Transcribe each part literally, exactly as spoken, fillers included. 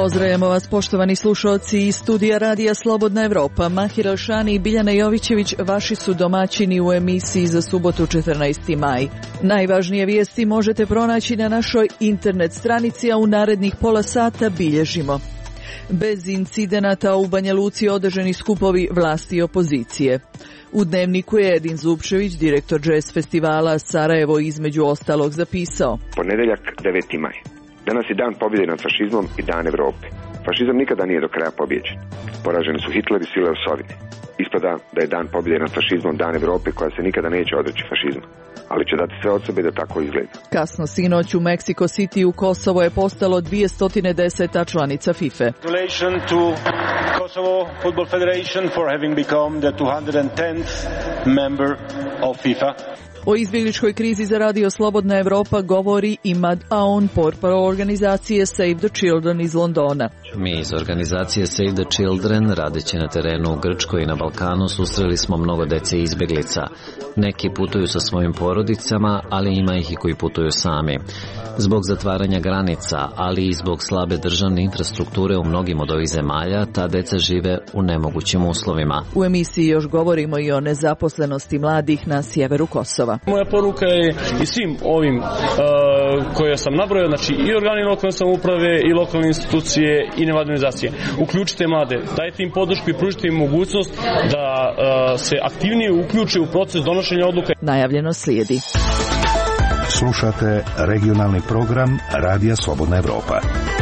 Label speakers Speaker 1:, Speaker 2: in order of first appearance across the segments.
Speaker 1: Pozdravljamo vas poštovani slušalci iz studija Radija Slobodna Evropa. Mahir Elšani i Biljana Jovićević vaši su domaćini u emisiji za subotu četrnaesti maj. Najvažnije vijesti možete pronaći na našoj internet stranici, a u narednih pola sata bilježimo. Bez incidenata u Banja Luci održani skupovi vlasti i opozicije. U Dnevniku je Edin Zupčević, direktor jazz festivala Sarajevo, između ostalog zapisao:
Speaker 2: Ponedeljak, deveti maj. Danas je dan pobjede nad fašizmom i dan Evrope. Fašizam nikada nije do kraja pobjeđen. Poraženi su Hitler i sile osovine. Ispada da je dan pobjede nad fašizmom dan Evrope koja se nikada neće odreći fašizma, ali će dati sve od sebe da tako izgleda.
Speaker 1: Kasno sinoć u Mexico City u Kosovo je postalo dvjesto deseta članica FIFA.
Speaker 3: Congratulations to Kosovo Football Federation for having become the two hundred tenth member of FIFA.
Speaker 1: O izbjegličkoj krizi za Radio Slobodna Evropa govori Imad Aoun, portparol organizacije Save the Children iz Londona.
Speaker 4: Mi iz organizacije Save the Children, radeći na terenu u Grčkoj i na Balkanu, susreli smo mnogo dece izbjeglica. Neki putuju sa svojim porodicama, ali ima ih i koji putuju sami. Zbog zatvaranja granica, ali i zbog slabe državne infrastrukture u mnogim od ovih zemalja, ta deca žive u nemogućim uslovima.
Speaker 1: U emisiji još govorimo i o nezaposlenosti mladih na sjeveru Kosova.
Speaker 5: Moja poruka je i svim ovim uh, koje sam nabrojao, znači i organi lokalne samouprave, i lokalne institucije, i nevladine organizacije. Uključite mlade, dajte im podršku i pružite im mogućnost da uh, se aktivnije uključe u proces donošenja odluka.
Speaker 1: Najavljeno slijedi.
Speaker 6: Slušate regionalni program Radija Slobodna Evropa.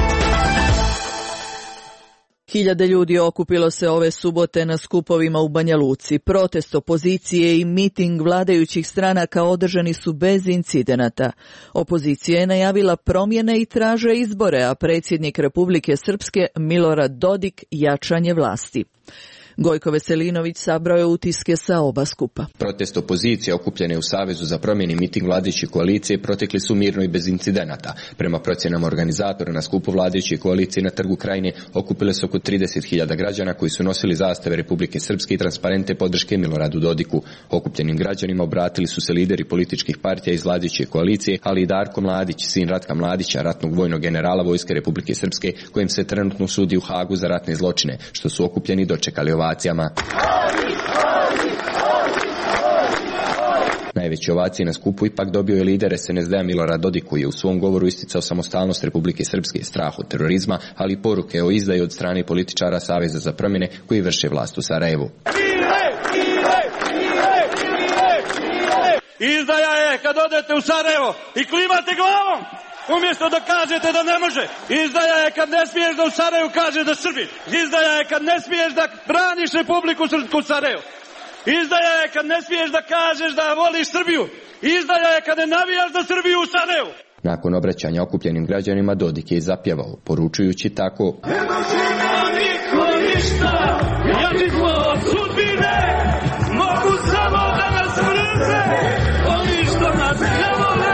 Speaker 1: Hiljade ljudi okupilo se ove subote na skupovima u Banja Luci. Protest opozicije i miting vladajućih stranaka održani su bez incidenata. Opozicija je najavila promjene i traže izbore, a predsjednik Republike Srpske Milorad Dodik jačanje vlasti. Gojko Veselinović sabrao je utiske sa oba skupa.
Speaker 7: Protest opozicije okupljene u Savezu za promjene i miting vladajuće koalicije protekli su mirno i bez incidenata. Prema procjenama organizatora, na skupu vladajuće koalicije na Trgu Krajine okupile se oko trideset hiljada građana koji su nosili zastave Republike Srpske i transparente podrške Miloradu Dodiku. Okupljenim građanima obratili su se lideri političkih partija iz vladajuće koalicije, ali i Darko Mladić, sin Ratka Mladića, ratnog vojnog generala Vojske Republike Srpske, kojem se trenutno sudi u Hagu za ratne zločine, što su okupljeni dočekali ovacijama. Najveće ovacije na skupu ipak dobio je lider es en es de-a Milorad Dodik, koji je u svom govoru isticao samostalnost Republike Srpske, strah od terorizma, ali i poruke o izdaji od strane političara Saveza za promjene koji vrše vlast u Sarajevu.
Speaker 8: Izdaja je kad odete u Sarajevo i klimate glavom, umjesto da kažete da ne može. Izdaja je kad ne smiješ da u Sarajevu kaže da Srbi. Izdaja je kad ne smiješ da braniš Republiku Srpsku u Sarajevu. Izdaja je kad ne smiješ da kažeš da voliš Srbiju. Izdaja je kad ne navijaš za Srbiju u Sarajevu.
Speaker 7: Nakon obraćanja okupljenim građanima, Dodik je zapjevao, poručujući tako:
Speaker 8: Ne može nam niko ništa, jači smo od sudbine, mogu samo da nas mrze, oni što nas ne vole.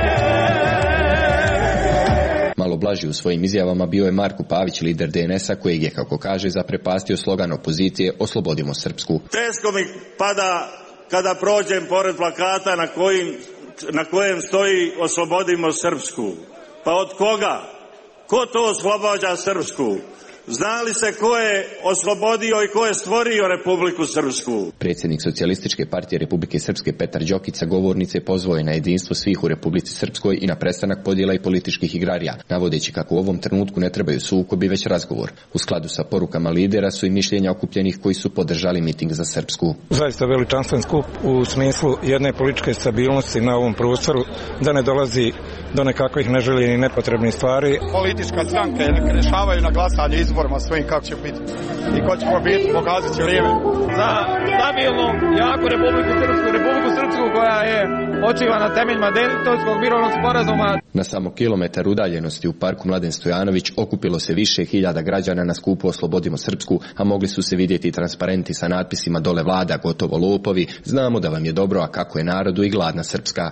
Speaker 7: Malo blaži u svojim izjavama bio je Marko Pavić, lider de en es a, kojeg je, kako kaže, zaprepastio slogan opozicije Oslobodimo Srpsku.
Speaker 9: Teško mi pada kada prođem pored plakata na, kojim, na kojem stoji Oslobodimo Srpsku. Pa od koga? Ko to oslobađa Srpsku? Zna li se ko je oslobodio i ko je stvorio Republiku Srpsku?
Speaker 7: Predsjednik Socijalističke partije Republike Srpske Petar Đokić govornice pozvao je na jedinstvo svih u Republici Srpskoj i na prestanak podjela i političkih igrarija, navodeći kako u ovom trenutku ne trebaju sukobi, već razgovor. U skladu sa porukama lidera su i mišljenja okupljenih koji su podržali miting za Srpsku.
Speaker 10: Zaista veličanstven skup u smislu jedne političke stabilnosti na ovom prostoru, da ne dolazi do nekakvih neželjenih i nepotrebnih stvari.
Speaker 11: Politička stranke rešavaju na glasanje izborima svojim kako će biti i ko će pobiti, pokazat će lijeve.
Speaker 12: Za stabilnu, jaku Republiku Srpsku, Republiku Srpsku koja je počiva na temeljima Dejtonskog mirovnog sporazuma.
Speaker 7: Na samo kilometar udaljenosti u parku Mladen Stojanović okupilo se više hiljada građana na skupu Oslobodimo Srpsku, a mogli su se vidjeti transparenti sa natpisima dole vlada, gotovo lopovi, znamo da vam je dobro, a kako je narodu i gladna Srpska.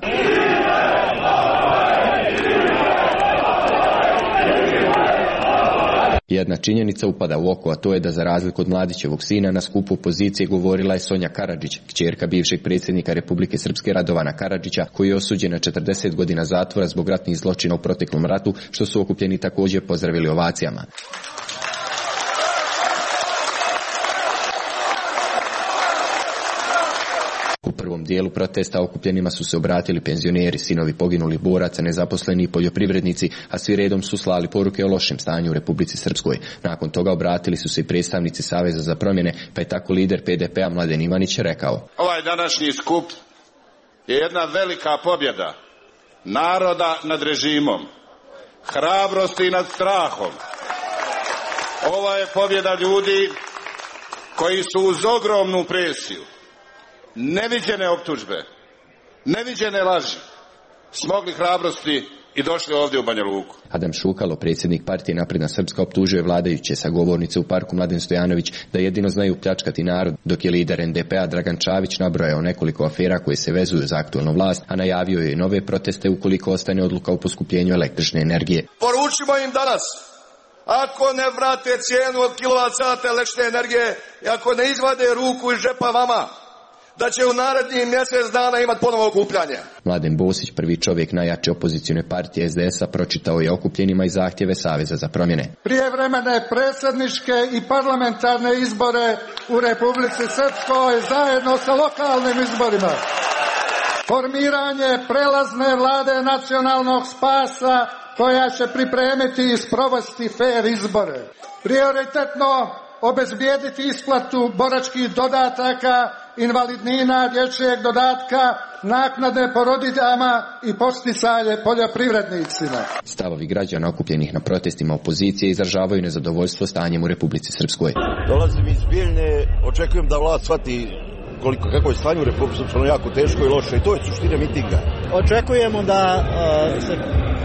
Speaker 7: Jedna činjenica upada u oko, a to je da za razliku od Mladićevog sina na skupu opozicije govorila je Sonja Karadžić, kćerka bivšeg predsjednika Republike Srpske Radovana Karadžića, koji je osuđen na četrdeset godina zatvora zbog ratnih zločina u proteklom ratu, što su okupljeni također pozdravili ovacijama. U prvom dijelu protesta okupljenima su se obratili penzioneri, sinovi poginulih boraca, nezaposleni i poljoprivrednici, a svi redom su slali poruke o lošem stanju u Republici Srpskoj. Nakon toga obratili su se i predstavnici Saveza za promjene, pa je tako lider P D P-a Mladen Ivanić rekao:
Speaker 13: Ovaj današnji skup je jedna velika pobjeda naroda nad režimom, hrabrosti nad strahom. Ova je pobjeda ljudi koji su uz ogromnu presiju, neviđene optužbe, neviđene laži, smogli hrabrosti i došli ovdje u Banja Luku.
Speaker 7: Adam Šukalo, predsjednik partije Napredna Srpska, optužuje vladajuće sa govornice u parku Mladen Stojanović da jedino znaju pljačkati narod, dok je lider N D P-a Dragan Čavić nabrojao nekoliko afera koje se vezuju za aktualnu vlast, a najavio je i nove proteste ukoliko ostane odluka o poskupljenju električne energije.
Speaker 14: Poručimo im danas, ako ne vrate cijenu od kilovat sata električne energije i ako ne izvade ruku iz džepa vama, da će u narednih mjesec dana imati ponovo okupljanje.
Speaker 7: Mladen Bosić, prvi čovjek najjače opozicione partije S D S-a, pročitao je okupljenima i zahtjeve Saveza za promjene.
Speaker 15: Prijevremene predsjedničke i parlamentarne izbore u Republici Srpskoj zajedno sa lokalnim izborima. Formiranje prelazne vlade nacionalnog spasa koja će pripremiti i sprovesti fer izbore. Prioritetno obezbijediti isplatu boračkih dodataka, invalidnina, dječjeg dodatka, naknade porodiljama i posticaje poljoprivrednicima.
Speaker 7: Stavovi građana okupljenih na protestima opozicije izražavaju nezadovoljstvo stanjem u Republici Srpskoj.
Speaker 14: Dolazim iz Bijeljne, očekujem da vlast shvati koliko, kako je stanje u Republici Srpskoj, jako teško i loše, i to je suština mitinga.
Speaker 16: Očekujemo da uh, se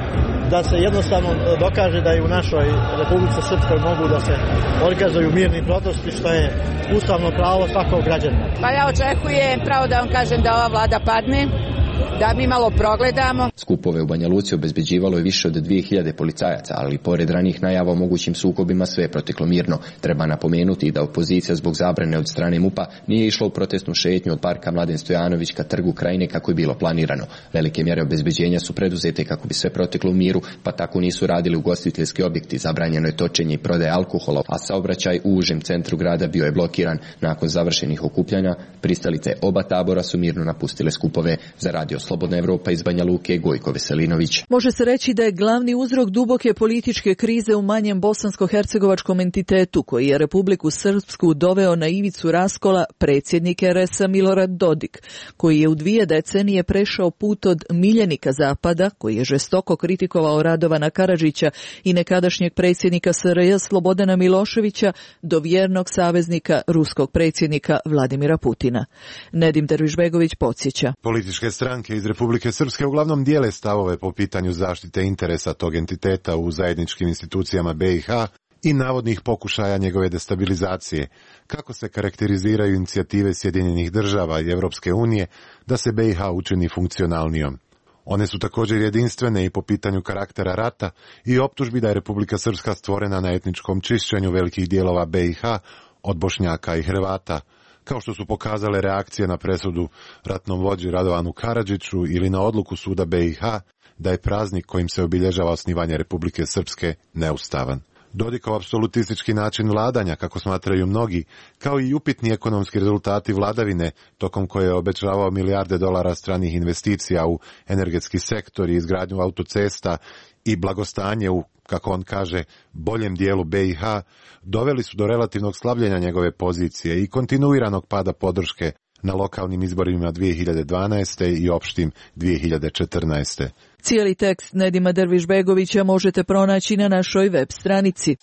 Speaker 16: da se jednostavno dokaže da i u našoj Republici Srpskoj mogu da se organizuju mirni protesti, što je ustavno pravo svakog građanina.
Speaker 17: Pa ja očekujem, pravo da vam kažem, da ova vlada padne, da mi malo progledamo.
Speaker 7: Skupove u Banja Luci obezbeđivalo je više od dvije hiljade policajaca, ali pored ranih najava o mogućim sukobima sve je proteklo mirno. Treba napomenuti da opozicija zbog zabrane od strane MUP-a nije išla u protestnu šetnju od parka Mladen Stojanović ka trgu Krajine kako je bilo planirano. Velike mjere obezbeđenja su preduzete kako bi sve proteklo u miru, pa tako nisu radili ugostiteljski objekti, zabranjeno je točenje i prodaje alkohola, a saobraćaj u užem centru grada bio je blokiran. Nakon završenih okupljanja, pristalice oba tabora su mirno napustile skupove. Za Radio Slobodna Evropa iz Banja Luke, Gojko Veselinović.
Speaker 1: Može se reći da je glavni uzrok duboke političke krize u manjem bosansko-hercegovačkom entitetu koji je Republiku Srpsku doveo na ivicu raskola predsjednik R S-a Milorad Dodik, koji je u dvije decenije prešao put od miljenika Zapada, koji je žestoko kritikovao Radovana Karadžića i nekadašnjeg predsjednika S R J Slobodana Miloševića, do vjernog saveznika ruskog predsjednika Vladimira Putina. Nedim Dervišbegović podsjeća.
Speaker 18: Političke stranke iz Republike Srpske uglavnom dijele stavove po pitanju zaštite interesa tog entiteta u zajedničkim institucijama B i H i navodnih pokušaja njegove destabilizacije, kako se karakteriziraju inicijative Sjedinjenih država i Europske unije da se B i H učini funkcionalnijom. One su također jedinstvene i po pitanju karaktera rata i optužbi da je Republika Srpska stvorena na etničkom čišćenju velikih dijelova B i H od Bošnjaka i Hrvata, kao što su pokazale reakcije na presudu ratnom vođi Radovanu Karadžiću ili na odluku suda B i H da je praznik kojim se obilježava osnivanje Republike Srpske neustavan. Dodikov apsolutistički način vladanja, kako smatraju mnogi, kao i upitni ekonomski rezultati vladavine, tokom koje je obećavao milijarde dolara stranih investicija u energetski sektor i izgradnju autocesta i blagostanje u, kako on kaže, boljem dijelu B i H, doveli su do relativnog slabljenja njegove pozicije i kontinuiranog pada podrške na lokalnim izborima dvije hiljade dvanaeste. i opštim dvije hiljade četrnaeste.
Speaker 1: Cijeli tekst Nedima Dervišbegovića možete pronaći na našoj web stranici.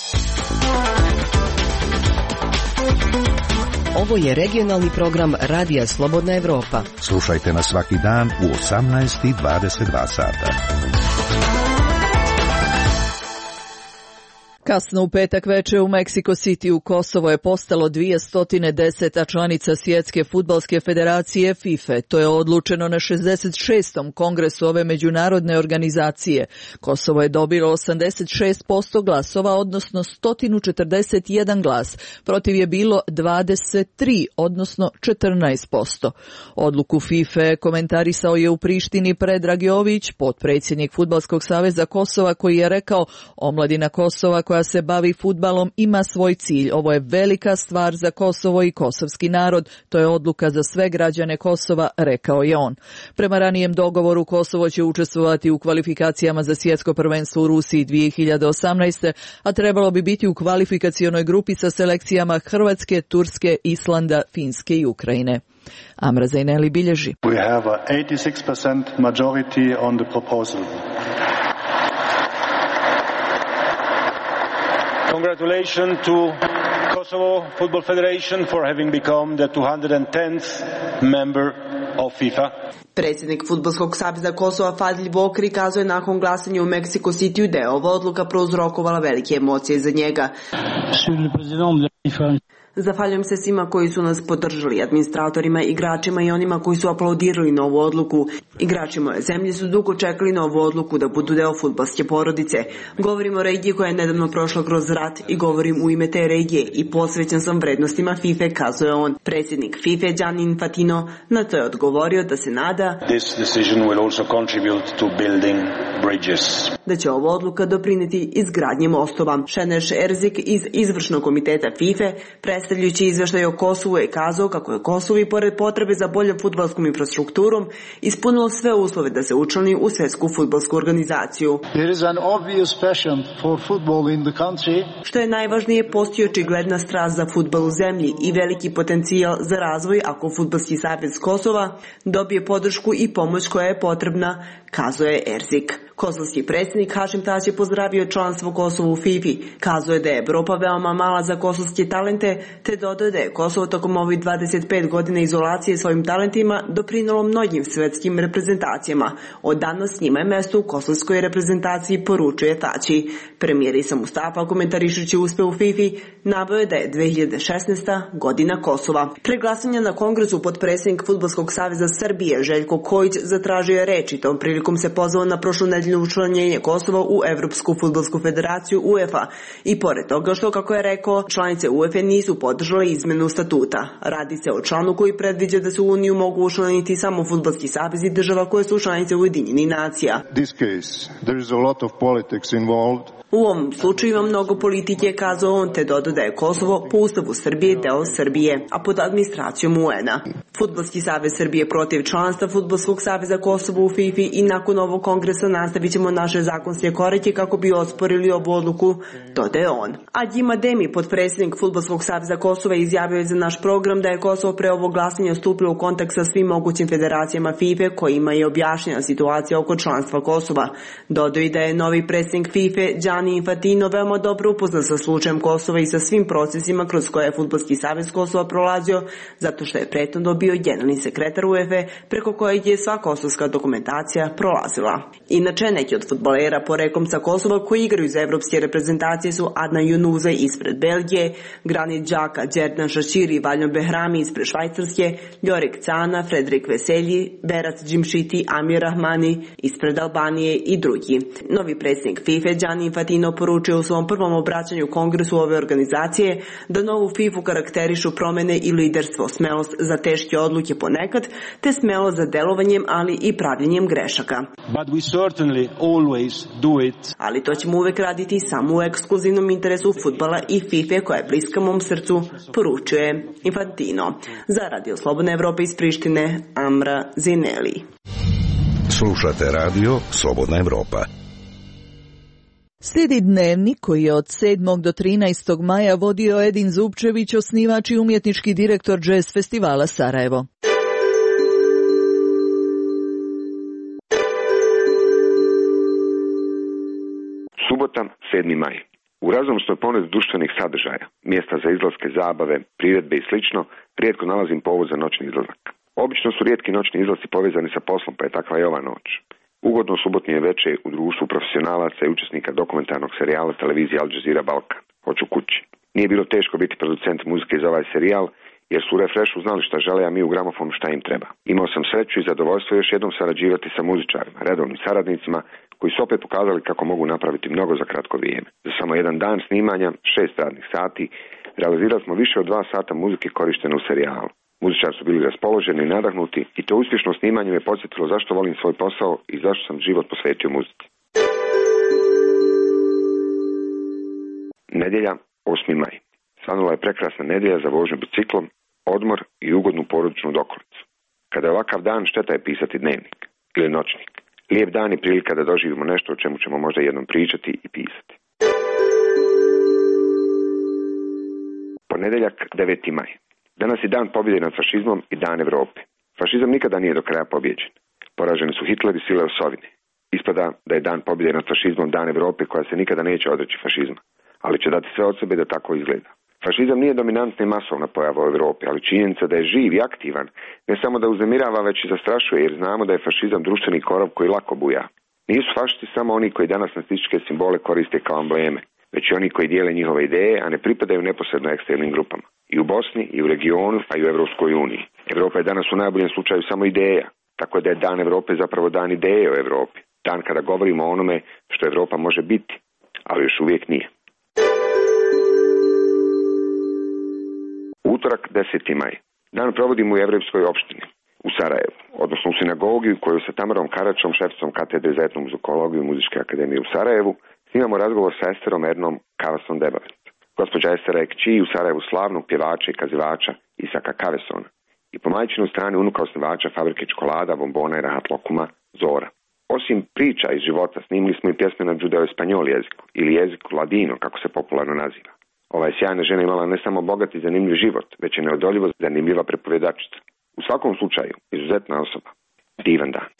Speaker 19: Ovo je regionalni program Radija Slobodna Evropa.
Speaker 6: Slušajte nas svaki dan u osamnaest i dvadeset dva sata.
Speaker 1: Kasno u petak veče u Meksiko City u Kosovo je postalo dvjesto deseta članica Svjetske fudbalske federacije FIFA. To je odlučeno na šezdeset šestom kongresu ove međunarodne organizacije. Kosovo je dobilo osamdeset šest posto glasova, odnosno sto četrdeset jedan glas. Protiv je bilo dvadeset tri, odnosno četrnaest posto. Odluku FIFA komentarisao je u Prištini Predrag Jović, potpredsjednik Fudbalskog saveza Kosova, koji je rekao: omladina Kosova koja se bavi fudbalom ima svoj cilj. Ovo je velika stvar za Kosovo i kosovski narod. To je odluka za sve građane Kosova, rekao je on. Prema ranijem dogovoru Kosovo će učestvovati u kvalifikacijama za svjetsko prvenstvo u Rusiji dvije hiljade osamnaeste. a trebalo bi biti u kvalifikacionoj grupi sa selekcijama Hrvatske, Turske, Islanda, Finske i Ukrajine. Amra Zaineli bilježi.
Speaker 20: We have a eighty-six percent majority on the proposal.
Speaker 3: Congratulations to Kosovo Football Federation for having become the two hundred tenth member of FIFA.
Speaker 21: Predsjednik Fudbalskog saveza Kosova Fadil Bokri kazao je nakon glasanja u Mexico City da je ova odluka prouzrokovala velike emocije za njega. Zahvaljujem se svima koji su nas podržali, administratorima, igračima i onima koji su aplaudirali na ovu odluku. Igrači moje zemlje su dugo čekali na ovu odluku da budu deo fudbalske porodice. Govorim o regiji koja je nedavno prošla kroz rat i govorim u ime te regije i posvećen sam vrednostima FIFA, kazao je on. Predsjednik FIFA Gianni Infantino na to je odgovorio da se nada
Speaker 3: This decision will also contribute to building bridges.
Speaker 21: Da će ova odluka doprinijeti izgradnji mostova. Šeneš Erzik iz izvršnog komiteta FIFA, predstavljajući izveštaj o Kosovu, je kazao kako je Kosovo i pored potrebe za boljom fudbalskom infrastrukturom ispunilo sve uslove da se učlani u svjetsku fudbalsku organizaciju.
Speaker 20: There is an obvious passion for football in the country.
Speaker 21: Što je najvažnije, postoji očigledna strast za fudbal u zemlji i veliki potencijal za razvoj ako Fudbalski savez Kosova dobije podršku i pomoć koja je potrebna, kazao je Erzik. Kosovski predsjednik Hašim Tači je pozdravio članstvo Kosova u FIFA. Kazao je da je Evropa veoma mala za kosovske talente, te dodao da je Kosovo tokom ovih dvadeset pet godina izolacije svojim talentima doprinalo mnogim svjetskim reprezentacijama. Od danas njima je mesto u kosovskoj reprezentaciji, poručuje Tači. Premijer Isa Mustafa, komentarišući uspeh u FIFA, naveo je da je dve hiljade šesnaesta. godina Kosova. Pre glasanja na kongresu potpredsjednik Fudbalskog saveza Srbije Željko Kojić zatražio je reč i tom prilikom se pozvao na prošlu nedelju učlanjenje Kosova u Evropsku fudbalsku federaciju UEFA i pored toga što, kako je rekao, članice UEFA nisu podržale izmenu statuta. Radi se o članu koji predviđa da se u Uniju mogu učlaniti samo fudbalski savezi država koje su članice Ujedinjenih nacija.
Speaker 20: This case, there is a lot of politics involved.
Speaker 21: U ovom slučaju ima mnogo politike, kazao on, te dodao da je Kosovo po ustavu Srbije deo Srbije, a pod administracijom U N-a. Fudbalski savez Srbije protiv članstva Fudbalskog saveza Kosova u FIFA i nakon ovog kongresa nastavit ćemo naše zakonske korake kako bi osporili ovu odluku, dodaje on. Adjima Demi, potpredsjednik Fudbalskog saveza Kosova, izjavio je za naš program da je Kosovo pre ovog glasanja stupilo u kontakt sa svim mogućim federacijama FIFA kojima je objašnjena situacija oko članstva Kosova. Dodao i da je novi predsjednik FIFA Gianni Infantino veoma dobro upoznat sa slučajem Kosova i sa svim procesima kroz koje je Fudbalski savez Kosova prolazio, zato što je prethodno bio generalni sekretar UEFA preko kojeg je sva kosovska dokumentacija prolazila. Inače, neki od fudbalera poreklom sa Kosova koji igraju za evropske reprezentacije su Adna Junuza ispred Belgije, Granit Xhaka, Džerdan Šaširi i Valjon Behrami ispred Švajcarske, Ljorik Cana, Fredrik Veselji, Berat Džimšiti, Amir Rahmani ispred Albanije i drugi. Novi predsjednik FIFA Gianni Infantino poručio u svom prvom obraćanju kongresu ove organizacije da novu FIFA karakterišu promjene i liderstvo, smelost za teške odluke ponekad, te smelost za delovanjem, ali i pravljenjem grešaka.
Speaker 3: But we certainly always do it.
Speaker 21: Ali to ćemo uvek raditi samo u ekskluzivnom interesu fudbala i FIFA koja je bliska mom srcu, poručuje Infantino. Za Radio Slobodna Evropa iz Prištine, Amra Zineli.
Speaker 6: Slušate Radio Slobodna Evropa.
Speaker 1: Slijedi dnevnik koji je od sedmog do trinaestog maja vodio Edin Zupčević, osnivač i umjetnički direktor Jazz festivala Sarajevo.
Speaker 2: Subota, sedmi maj. U razumstoj ponude društvenih sadržaja, mjesta za izlaske, zabave, priredbe i slično, rijetko nalazim povod za noćni izlazak. Obično su rijetki noćni izlazi povezani sa poslom, pa je takva i ova noć. Ugodno subotnije veče u društvu profesionalaca i učesnika dokumentarnog serijala televizije Al Jazeera Balkan, Hoću kući. Nije bilo teško biti producent muzike za ovaj serijal, jer su u Refreshu znali šta žele, a mi u Gramofonu šta im treba. Imao sam sreću i zadovoljstvo još jednom sarađivati sa muzičarima, redovnim saradnicima, koji su opet pokazali kako mogu napraviti mnogo za kratko vrijeme. Za samo jedan dan snimanja, šest radnih sati, realizirali smo više od dva sata muzike korištene u serijalu. Muzičari su bili raspoloženi i nadahnuti i to uspješno snimanje me podsjetilo zašto volim svoj posao i zašto sam život posvetio muzici. Nedjelja, osmi maj. Svanula je prekrasna nedjelja za vožnju biciklom, odmor i ugodnu porodičnu dokolicu. Kada je ovakav dan, šteta je pisati dnevnik ili noćnik. Lijep dan je prilika da doživimo nešto o čemu ćemo možda jednom pričati i pisati. Ponedjeljak, deveti maj. Danas je dan pobjede nad fašizmom i dan Evrope. Fašizam nikada nije do kraja pobjeđen. Poraženi su Hitler i sile osovine. Ispada da je dan pobjede nad fašizmom dan Evrope koja se nikada neće odreći fašizma, ali će dati sve od sebe da tako izgleda. Fašizam nije dominantna i masovna pojava u Evropi, ali činjenica da je živ i aktivan ne samo da uznemirava, već i zastrašuje, jer znamo da je fašizam društveni korov koji lako buja. Nisu fašisti samo oni koji danas nacističke simbole koriste kao ambleme, već i oni koji dijele njihove ideje, a ne pripadaju neposredno ekstremnim grupama. I u Bosni, i u regionu, a i u Evropskoj uniji. Evropa je danas u najboljem slučaju samo ideja, tako da je dan Evrope zapravo dan ideje o Evropi. Dan kada govorimo o onome što Evropa može biti, ali još uvijek nije. Utorak, deseti maj. Dan provodimo u Evropskoj opštini, u Sarajevu, odnosno u sinagogi koju sa Tamarom Karačom, šefcom katedre za etnu muzikologiju Muzičke akademije u Sarajevu, snimamo razgovor sa Esterom Ernom Kavasom Debavec. Gospođa Estera je kći u Sarajevu slavnog pjevača i kazivača Isaka Kavesona i po majčinoj strani unuka osnivača fabrike čokolada, bombona i rahatlokuma Zora. Osim priča iz života, snimili smo i pjesme na judeo-espanjol jeziku ili jeziku ladino, kako se popularno naziva. Ova je sjajna žena imala ne samo bogat i zanimljiv život, već je neodoljivo zanimljiva prepovjedačica. U svakom slučaju, izuzetna osoba. Divan dan.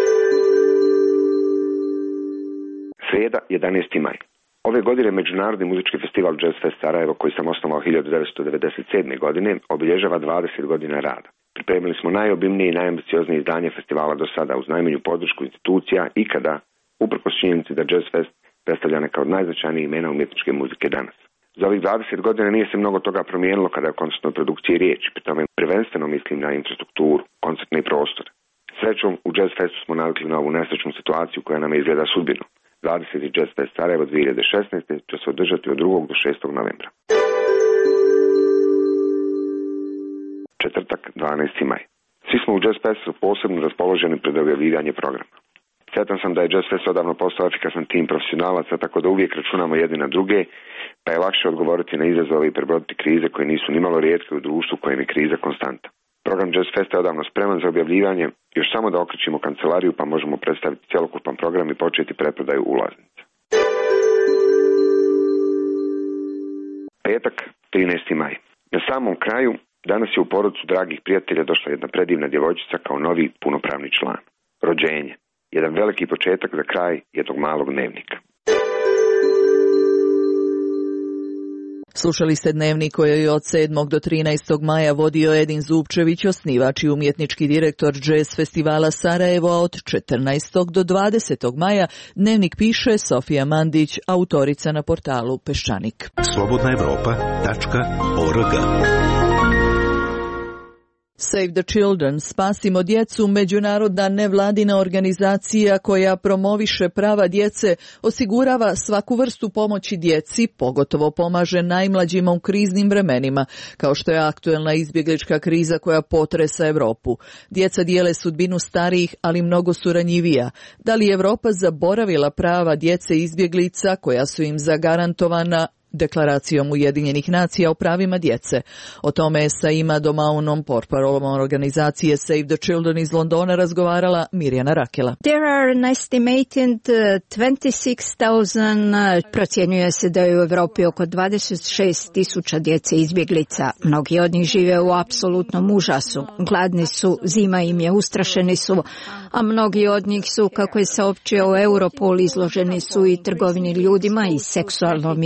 Speaker 2: Srijeda, jedanaesti maj. Ove godine Međunarodni muzički festival Jazz Fest Sarajevo, koji sam osnovao hiljadu devetsto devedeset sedme. godine, obilježava dvadeset godina rada. Pripremili smo najobimnije i najambicioznije izdanje festivala do sada uz najmanju podršku institucija ikada, uprkos činjenici da Jazz Fest predstavlja neka od najznačajnijih imena umjetničke muzike danas. Za ovih dvadeset godina nije se mnogo toga promijenilo kada je o koncertnoj produkciji riječ, pri tome prvenstveno mislim na infrastrukturu, koncertni prostor. Srećom, u Jazz Festu smo navikli na ovu nesrećnu situaciju koja nam izgleda sudbinu. dvadeseti Jazz Fest Sarajevo dvije hiljade šesnaeste. će se održati od drugog do šestog novembra. Četvrtak, dvanaesti maj. Svi smo u Jazz Festu posebno raspoloženi pred objavljivanje programa. Sretan sam da je Jazz Fest odavno postao efikasan tim profesionalaca, tako da uvijek računamo jedni na druge, pa je lakše odgovoriti na izazove i prebroditi krize koje nisu nimalo rijetke u društvu kojem je kriza konstanta. Program Jazz Festa je odavno spreman za objavljivanje, još samo da okrećimo kancelariju pa možemo predstaviti cjelokupan program i početi preprodaju ulaznica. Petak, trinaesti maj. Na samom kraju, danas je u porodicu dragih prijatelja došla jedna predivna djevojčica kao novi punopravni član. Rođenje. Jedan veliki početak za kraj jednog malog dnevnika.
Speaker 1: Slušali ste dnevnik koji je od sedmog do trinaestog maja vodio Edin Zupčević, osnivač i umjetnički direktor Jazz festivala Sarajevo, a od četrnaestog do dvadesetog maja dnevnik piše Sofija Mandić, autorica na portalu Peščanik.
Speaker 6: slobodna evropa tačka org.
Speaker 1: Save the Children, Spasimo djecu, međunarodna nevladina organizacija koja promoviše prava djece, osigurava svaku vrstu pomoći djeci, pogotovo pomaže najmlađima u kriznim vremenima, kao što je aktuelna izbjeglička kriza koja potresa Europu. Djeca dijele sudbinu starijih, ali mnogo su ranjivija. Da li je Europa zaboravila prava djece izbjeglica koja su im zagarantovana Deklaracijom Ujedinjenih nacija o pravima djece? O tome je sa Ima Domaunom, portparolom organizacije Save the Children iz Londona, razgovarala Mirjana Rakela.
Speaker 4: There are an estimated twenty-six thousand, procjenjuje se da je u Europi oko dvadeset šest tisuća djece izbjeglica. Mnogi od njih žive u apsolutnom užasu. Gladni su, zima im je, ustrašeni su, a mnogi od njih su, kako je saopćio Europol, izloženi su i trgovini ljudima i seksualnom iskorištavanju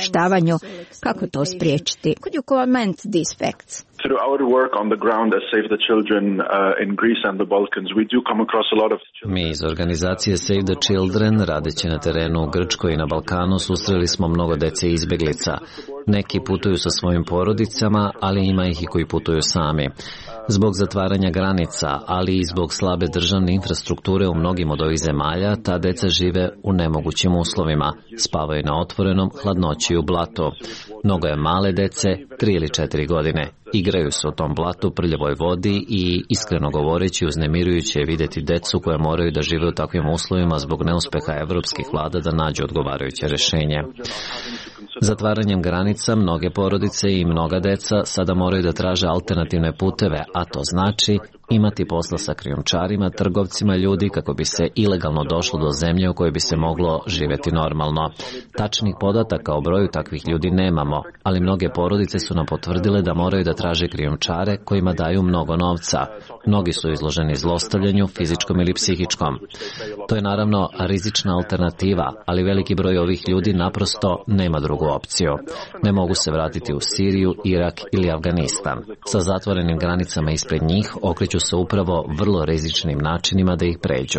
Speaker 4: iskorištavanju. Kako to spriječiti? Could you comment these facts?
Speaker 5: Through our work on the ground as Save the Children uh, in Greece and the Balkans, we do come across a lot of children.
Speaker 22: Mi iz organizacije Save the Children, radeći na terenu u Grčkoj i na Balkanu, susreli smo mnogo dece izbeglica. Neki putuju sa svojim porodicama, ali ima ih i koji putuju sami. Zbog zatvaranja granica, ali i zbog slabe državne infrastrukture u mnogim od ovih zemalja, ta deca žive u nemogućim uslovima. Spavaju na otvorenom, hladnoći i u blatu. Mnogo je male dece, tri ili četiri godine. Igraju se u tom blatu, prljavoj vodi i, iskreno govoreći, uznemirujuće je vidjeti decu koje moraju da žive u takvim uslovima zbog neuspeha evropskih vlada da nađu odgovarajuće rješenje. Zatvaranjem granica mnoge porodice i mnoga deca sada moraju da traže alternativne puteve, a to znači imati posla sa krijumčarima, trgovcima ljudi kako bi se ilegalno došlo do zemlje u kojoj bi se moglo živjeti normalno. Tačnih podataka o broju takvih ljudi nemamo, ali mnoge porodice su nam potvrdile da moraju da traže krijumčare kojima daju mnogo novca. Mnogi su izloženi zlostavljanju, fizičkom ili psihičkom. To je naravno rizična alternativa, ali veliki broj ovih ljudi naprosto nema drugu opciju. Ne mogu se vratiti u Siriju, Irak ili Afganistan. Sa zatvorenim granicama ispred njih okreću se upravo vrlo rizičnim načinima da ih pređu.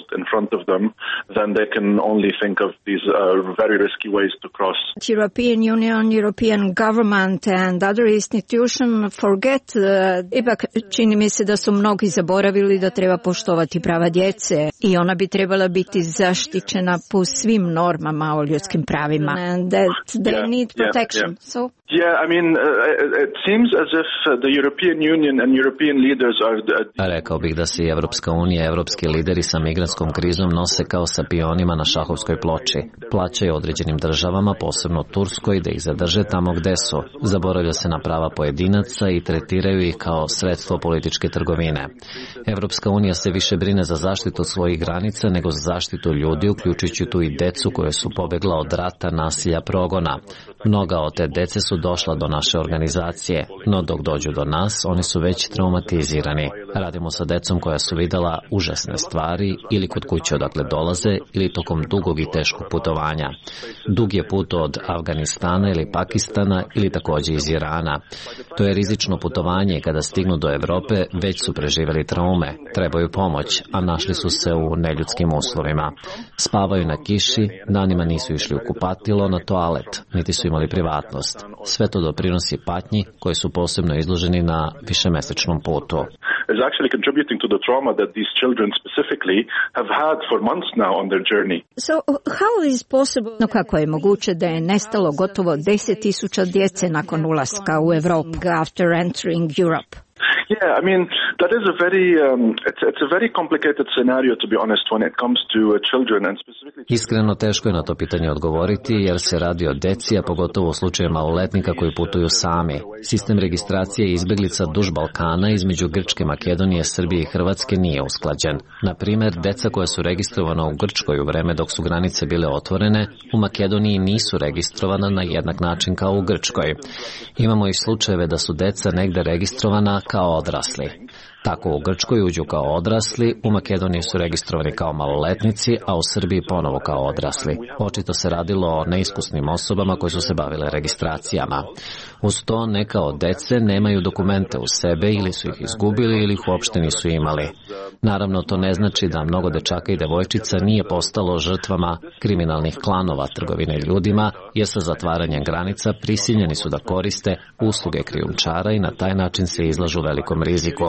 Speaker 4: European Union, European government and other institutions forget, uh, ipak čini mi se da su mnogi zaboravili da treba poštovati prava djece i ona bi trebala biti zaštićena po svim normama o ljudskim pravima. And that they
Speaker 5: Yeah,
Speaker 4: need protection.
Speaker 5: Yeah, yeah.
Speaker 4: So
Speaker 5: Yeah, I mean, uh, it seems as if the European Union and European leaders are...
Speaker 22: Rekao bih da se i Evropska unija i evropski lideri sa migrantskom krizom nose kao sa pionima na šahovskoj ploči. Plaćaju određenim državama, posebno Turskoj, da ih zadrže tamo gde su. Zaboravlja se na prava pojedinaca i tretiraju ih kao sredstvo političke trgovine. Evropska unija se više brine za zaštitu svojih granica nego za zaštitu ljudi, uključujući tu i decu koje su pobegla od rata, nasilja, progona. Mnoga od te dece su došla do naše organizacije, no dok dođu do nas, oni su već traumatizirani. Radimo sa decom koja su videla užasne stvari ili kod kuće odakle dolaze ili tokom dugog i teškog putovanja. Dug je put od Afganistana ili Pakistana ili također iz Irana. To je rizično putovanje i kada stignu do Evrope već su preživjeli traume, trebaju pomoć, a našli su se u neljudskim uslovima. Spavaju na kiši, danima nisu išli u kupatilo, na toalet, niti su imali privatnost. Sve to doprinosi patnji koji su posebno izloženi na višemesečnom putu.
Speaker 5: is actually contributing to the trauma that these children specifically have had for months now on their journey.
Speaker 4: So how is possible? No kako je moguće da je nestalo gotovo deset tisuća djece nakon ulaska u Europu after entering Europe?
Speaker 5: Yeah, I mean, that is a very, um, it's, it's a very complicated scenario, to be honest, when it comes to uh, children and specifically...
Speaker 22: Iskreno teško je na to pitanje odgovoriti, jer se radi o deci, a pogotovo u slučaju maloletnika koji putuju sami. Sistem registracije izbjeglica duž Balkana između Grčke, Makedonije, Srbije i Hrvatske nije usklađen. Na primjer, deca koja su registrovana u Grčkoj u vreme dok su granice bile otvorene, u Makedoniji nisu registrovana na jednak način kao u Grčkoj. Imamo i slučajeve da su deca negde registrovana kao odrasli. Tako u Grčkoj uđu kao odrasli, u Makedoniji su registrovani kao maloletnici, a u Srbiji ponovo kao odrasli. Očito se radilo o neiskusnim osobama koje su se bavile registracijama. Uz to neka od dece nemaju dokumente u sebe ili su ih izgubili ili ih uopšte nisu imali. Naravno, to ne znači da mnogo dečaka i devojčica nije postalo žrtvama kriminalnih klanova trgovine ljudima, jer sa zatvaranjem granica prisiljeni su da koriste usluge krijumčara i na taj način se izlažu velikom riziku.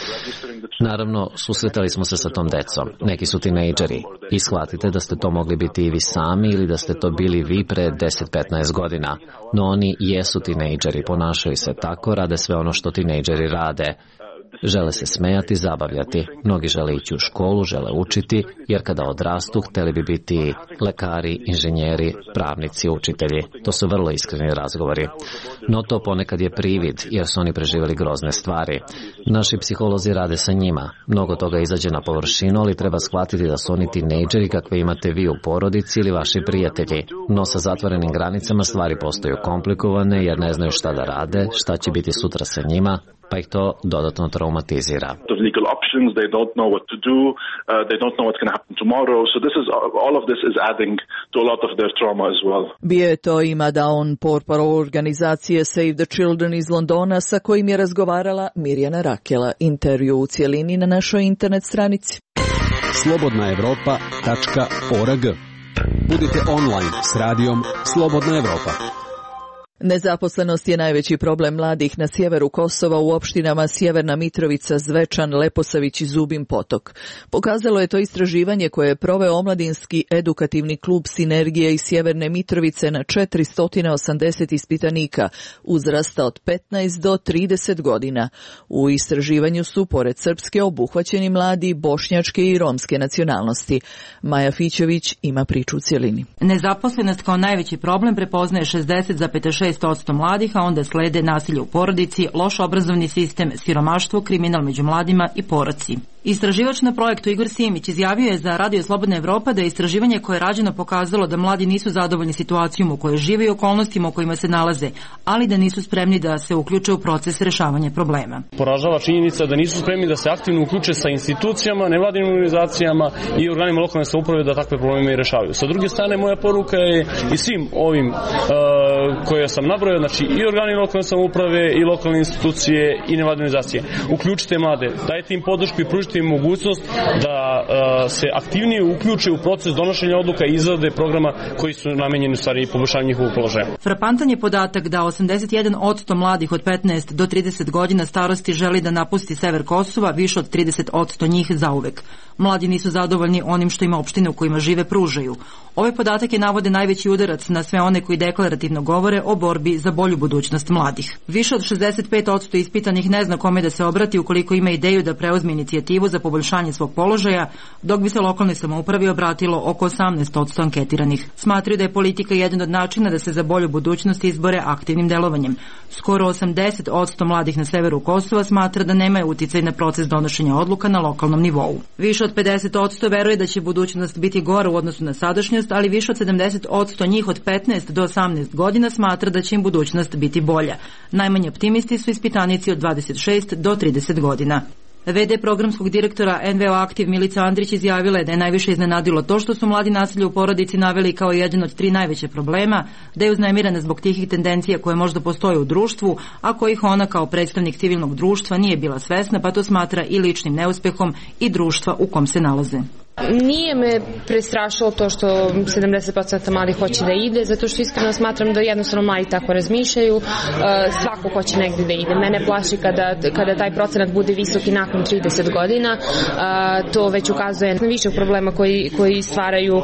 Speaker 22: Naravno, susretali smo se sa tom decom. Neki su tinejdžeri. I shvatite da ste to mogli biti i vi sami ili da ste to bili vi pre deset do petnaest godina. No oni jesu tinejdžeri, ponašaju se tako, rade sve ono što tinejdžeri rade. Žele se smejati, zabavljati. Mnogi žele ići u školu, žele učiti, jer kada odrastu htjeli bi biti lekari, inženjeri, pravnici, učitelji. To su vrlo iskreni razgovori. No to ponekad je privid, jer su oni preživjeli grozne stvari. Naši psiholozi rade sa njima. Mnogo toga izađe na površinu, ali treba shvatiti da su oni tinejdžeri kakve imate vi u porodici ili vaši prijatelji. No sa zatvorenim granicama stvari postaju komplikovane, jer ne znaju šta da rade, šta će biti sutra sa njima, pa ih to dodatno traumatizira.
Speaker 5: Legal options, they don't know what to do, uh, they don't know what's going to happen tomorrow, so this is all of this is adding to a lot of their trauma as well.
Speaker 1: Bio je to i Madaon, portparol organizacije Save the Children iz Londona, sa kojim je razgovarala Mirjana Rakela. Intervju u cijelini na našoj internet stranici.
Speaker 8: slobodna evropa tačka org. Budite online s radijom Slobodna Evropa.
Speaker 1: Nezaposlenost je najveći problem mladih na sjeveru Kosova u opštinama Sjeverna Mitrovica, Zvečan, Leposavić i Zubin Potok. Pokazalo je to istraživanje koje je proveo omladinski edukativni klub Sinergije iz Sjeverne Mitrovice na četiristo osamdeset ispitanika uzrasta od petnaest do trideset godina. U istraživanju su pored srpske obuhvaćeni mladi bošnjačke i romske nacionalnosti. Maja Fićević ima priču u cjelini.
Speaker 9: Nezaposlenost kao najveći problem prepoznaje šezdeset zarez šest posto mladih, a onda slede nasilje u porodici, loš obrazovni sistem, siromaštvo, kriminal među mladima i poraci. Istraživač na projektu Igor Simić izjavio je za Radio Slobodna Evropa da je istraživanje koje je rađeno pokazalo da mladi nisu zadovoljni situacijom u kojoj žive i okolnostima u kojima se nalaze, ali da nisu spremni da se uključe u proces rešavanja problema.
Speaker 23: Poražava činjenica da nisu spremni da se aktivno uključe sa institucijama, nevladinim organizacijama i organima lokalne samouprave da takve probleme i rešavaju. Sa druge strane, moja poruka je i svim ovim uh, koje sam nabrojao, znači i organi lokalne samouprave i lokalne institucije i nevladine organizacije. Uključite mlade, dajte im podršku i pružite im mogućnost da uh, se aktivnije uključe u proces donošenja odluka i izrade programa koji su namenjeni u stvari poboljšanju njihovog položaja.
Speaker 9: Frapantan je podatak da osamdeset jedan posto mladih od petnaest do trideset godina starosti želi da napusti sever Kosova, više od trideset posto njih zauvek. Mladi nisu zadovoljni onim što im opštine u kojima žive pružaju. Ovaj podatak je navode najveći udarac na sve one koji deklarativno govore o borbi za bolju budućnost mladih. Više od šezdeset pet posto ispitanih ne zna kome da se obrati ukoliko ima ideju da preuzme inicijativu za poboljšanje svog položaja, dok bi se lokalnoj samoupravi obratilo oko osamnaest posto anketiranih. Smatraju da je politika jedan od načina da se za bolju budućnost izbore aktivnim delovanjem. Skoro osamdeset posto mladih na severu Kosova smatra da nemaju uticaj na proces donošenja odluka na lokalnom nivou. Više od pedeset posto veruje da će budućnost biti gora u odnosu na sadašnjost, ali više od sedamdeset posto njih od petnaest do osamnaest godina smatra da će im budućnost biti bolja. Najmanje optimisti su ispitanici od dvadeset šest do trideset godina. V D programskog direktora N V O Aktiv Milica Andrić izjavila je da je najviše iznenadilo to što su mladi nasilje u porodici naveli kao jedan od tri najveće problema, da je uznemirana zbog tihih tendencija koje možda postoje u društvu, a kojih ona kao predstavnik civilnog društva nije bila svesna, pa to smatra i ličnim neuspehom i društva u kom se nalaze.
Speaker 24: Nije me prestrašilo to što sedamdeset posto mladih hoće da ide, zato što iskreno smatram da jednostavno mladi tako razmišljaju, svako hoće negdje da ide. Mene plaši kada, kada taj procenat bude visok i nakon trideset godina, to već ukazuje na više problema koji, koji stvaraju,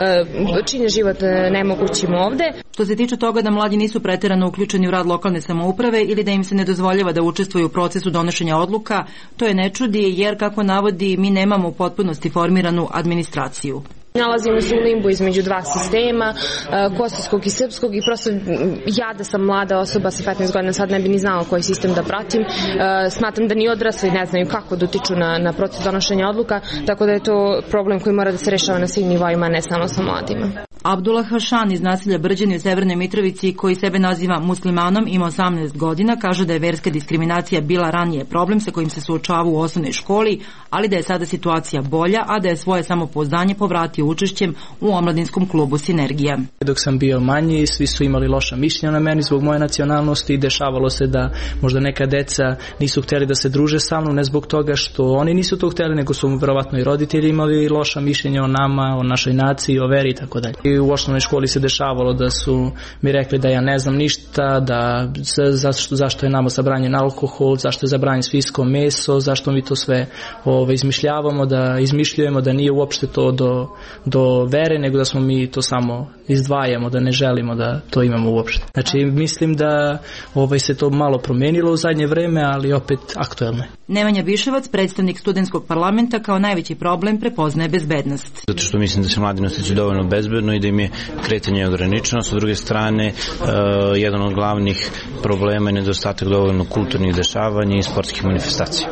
Speaker 24: čine život nemogućim ovde.
Speaker 9: Što se tiče toga da mladi nisu preterano uključeni u rad lokalne samouprave ili da im se ne dozvoljava da učestvuju u procesu donošenja odluka, to je ne čudi jer, kako navodi, mi nemamo u potpunosti formiranu administraciju.
Speaker 24: Nalazimo se u limbu između dva sistema, kosovskog i srpskog, i prosto ja da sam mlada osoba sa petnaest godina sad ne bi ni znala koji sistem da pratim. Smatram da ni odrasli ne znaju kako da utiču na, na proces donošenja odluka, tako da je to problem koji mora da se rešava na svim nivoima, ne samo sa mladima.
Speaker 9: Abdullah Hašan iz naselja Brđani u Severnoj Mitrovici, koji sebe naziva muslimanom, ima osamnaest godina, kaže da je verska diskriminacija bila ranije problem sa kojim se suočavao u osnovnoj školi, ali da je sada situacija bolja, a da je svoje samopouzdanje povratio učešćem u omladinskom klubu Sinergija.
Speaker 25: Dok sam bio manji, svi su imali loša mišljenja na meni zbog moje nacionalnosti i dešavalo se da možda neka deca nisu htjeli da se druže sa mnom, ne zbog toga što oni nisu to htjeli, nego su verovatno i roditelji imali loša mišljenja o nama, o našoj naciji, o veri i tako dalje. I u osnovnoj školi se dešavalo da su mi rekli da ja ne znam ništa, da zašto, zašto je nama zabranjen alkohol, zašto je zabranjen svinjsko meso, zašto mi to sve ove, izmišljavamo, da izmišljujemo, da nije uopšte to do, do vere, nego da smo mi to samo izdvajamo, da ne želimo da to imamo uopšte. Znači mislim da ovaj, se to malo promenilo u zadnje vreme, ali opet aktuelno.
Speaker 9: Nemanja Biševac, predstavnik studentskog parlamenta, kao najveći problem prepoznaje bezbednost.
Speaker 26: Zato što mislim da se mladi ne osjećaju dovoljno bezbedno i da im je kretanje ograničeno. Sa druge strane, uh, jedan od glavnih problema je nedostatak dovoljno kulturnih dešavanja i sportskih manifestacija.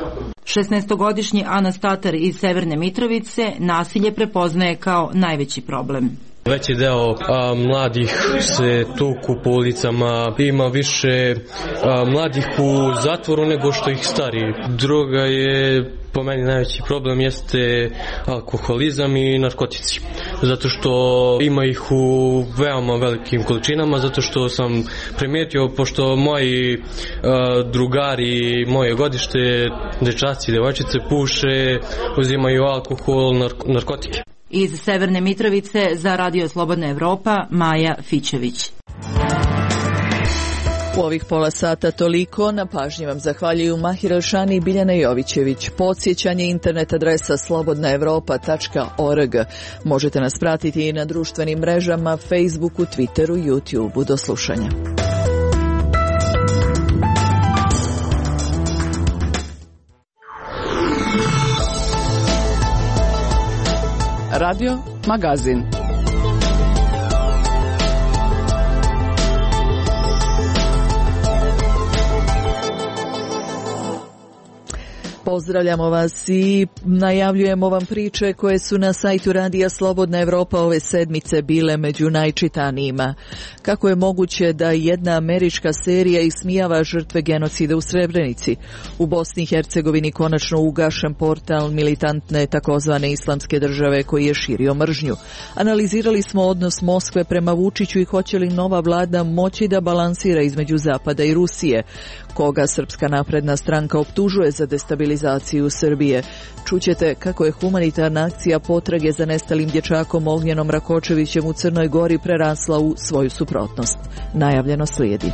Speaker 9: šesnaestogodišnji Anas Tatar iz Severne Mitrovice nasilje prepoznaje kao najveći problem.
Speaker 10: Veći deo a, mladih se tuku po ulicama, ima više a, mladih u zatvoru nego što ih stari. Droga je, po meni najveći problem jeste alkoholizam i narkotici. Zato što ima ih u veoma velikim količinama, zato što sam primijetio, pošto moji a, drugari, moje godište, dečaci i devojčice puše, uzimaju alkohol, nark- narkotike.
Speaker 9: Iz Severne Mitrovice za Radio Slobodna Evropa, Maja Fićević.
Speaker 1: U ovih pola sata toliko. Na pažnji vam zahvaljuju Mahir Elšani i Biljana Jovićević. Podsjećanje internet adresa slobodna evropa tačka org. Možete nas pratiti i na društvenim mrežama, Facebooku, Twitteru, YouTubeu. Do slušanja.
Speaker 11: Radio Magazin.
Speaker 1: Pozdravljamo vas i najavljujemo vam priče koje su na sajtu Radija Slobodna Evropa ove sedmice bile među najčitanijima. Kako je moguće da jedna američka serija ismijava žrtve genocida u Srebrenici? U Bosni i Hercegovini konačno ugašen portal militantne takozvane islamske države koji je širio mržnju. Analizirali smo odnos Moskve prema Vučiću i hoće li nova vlada moći da balansira između Zapada i Rusije. Koga Srpska napredna stranka optužuje za destabilizaciju Srbije. Čućete kako je humanitarna akcija potrage za nestalim dječakom Ognjenom Rakočevićem u Crnoj Gori prerasla u svoju suprotnost. Najavljeno slijedi.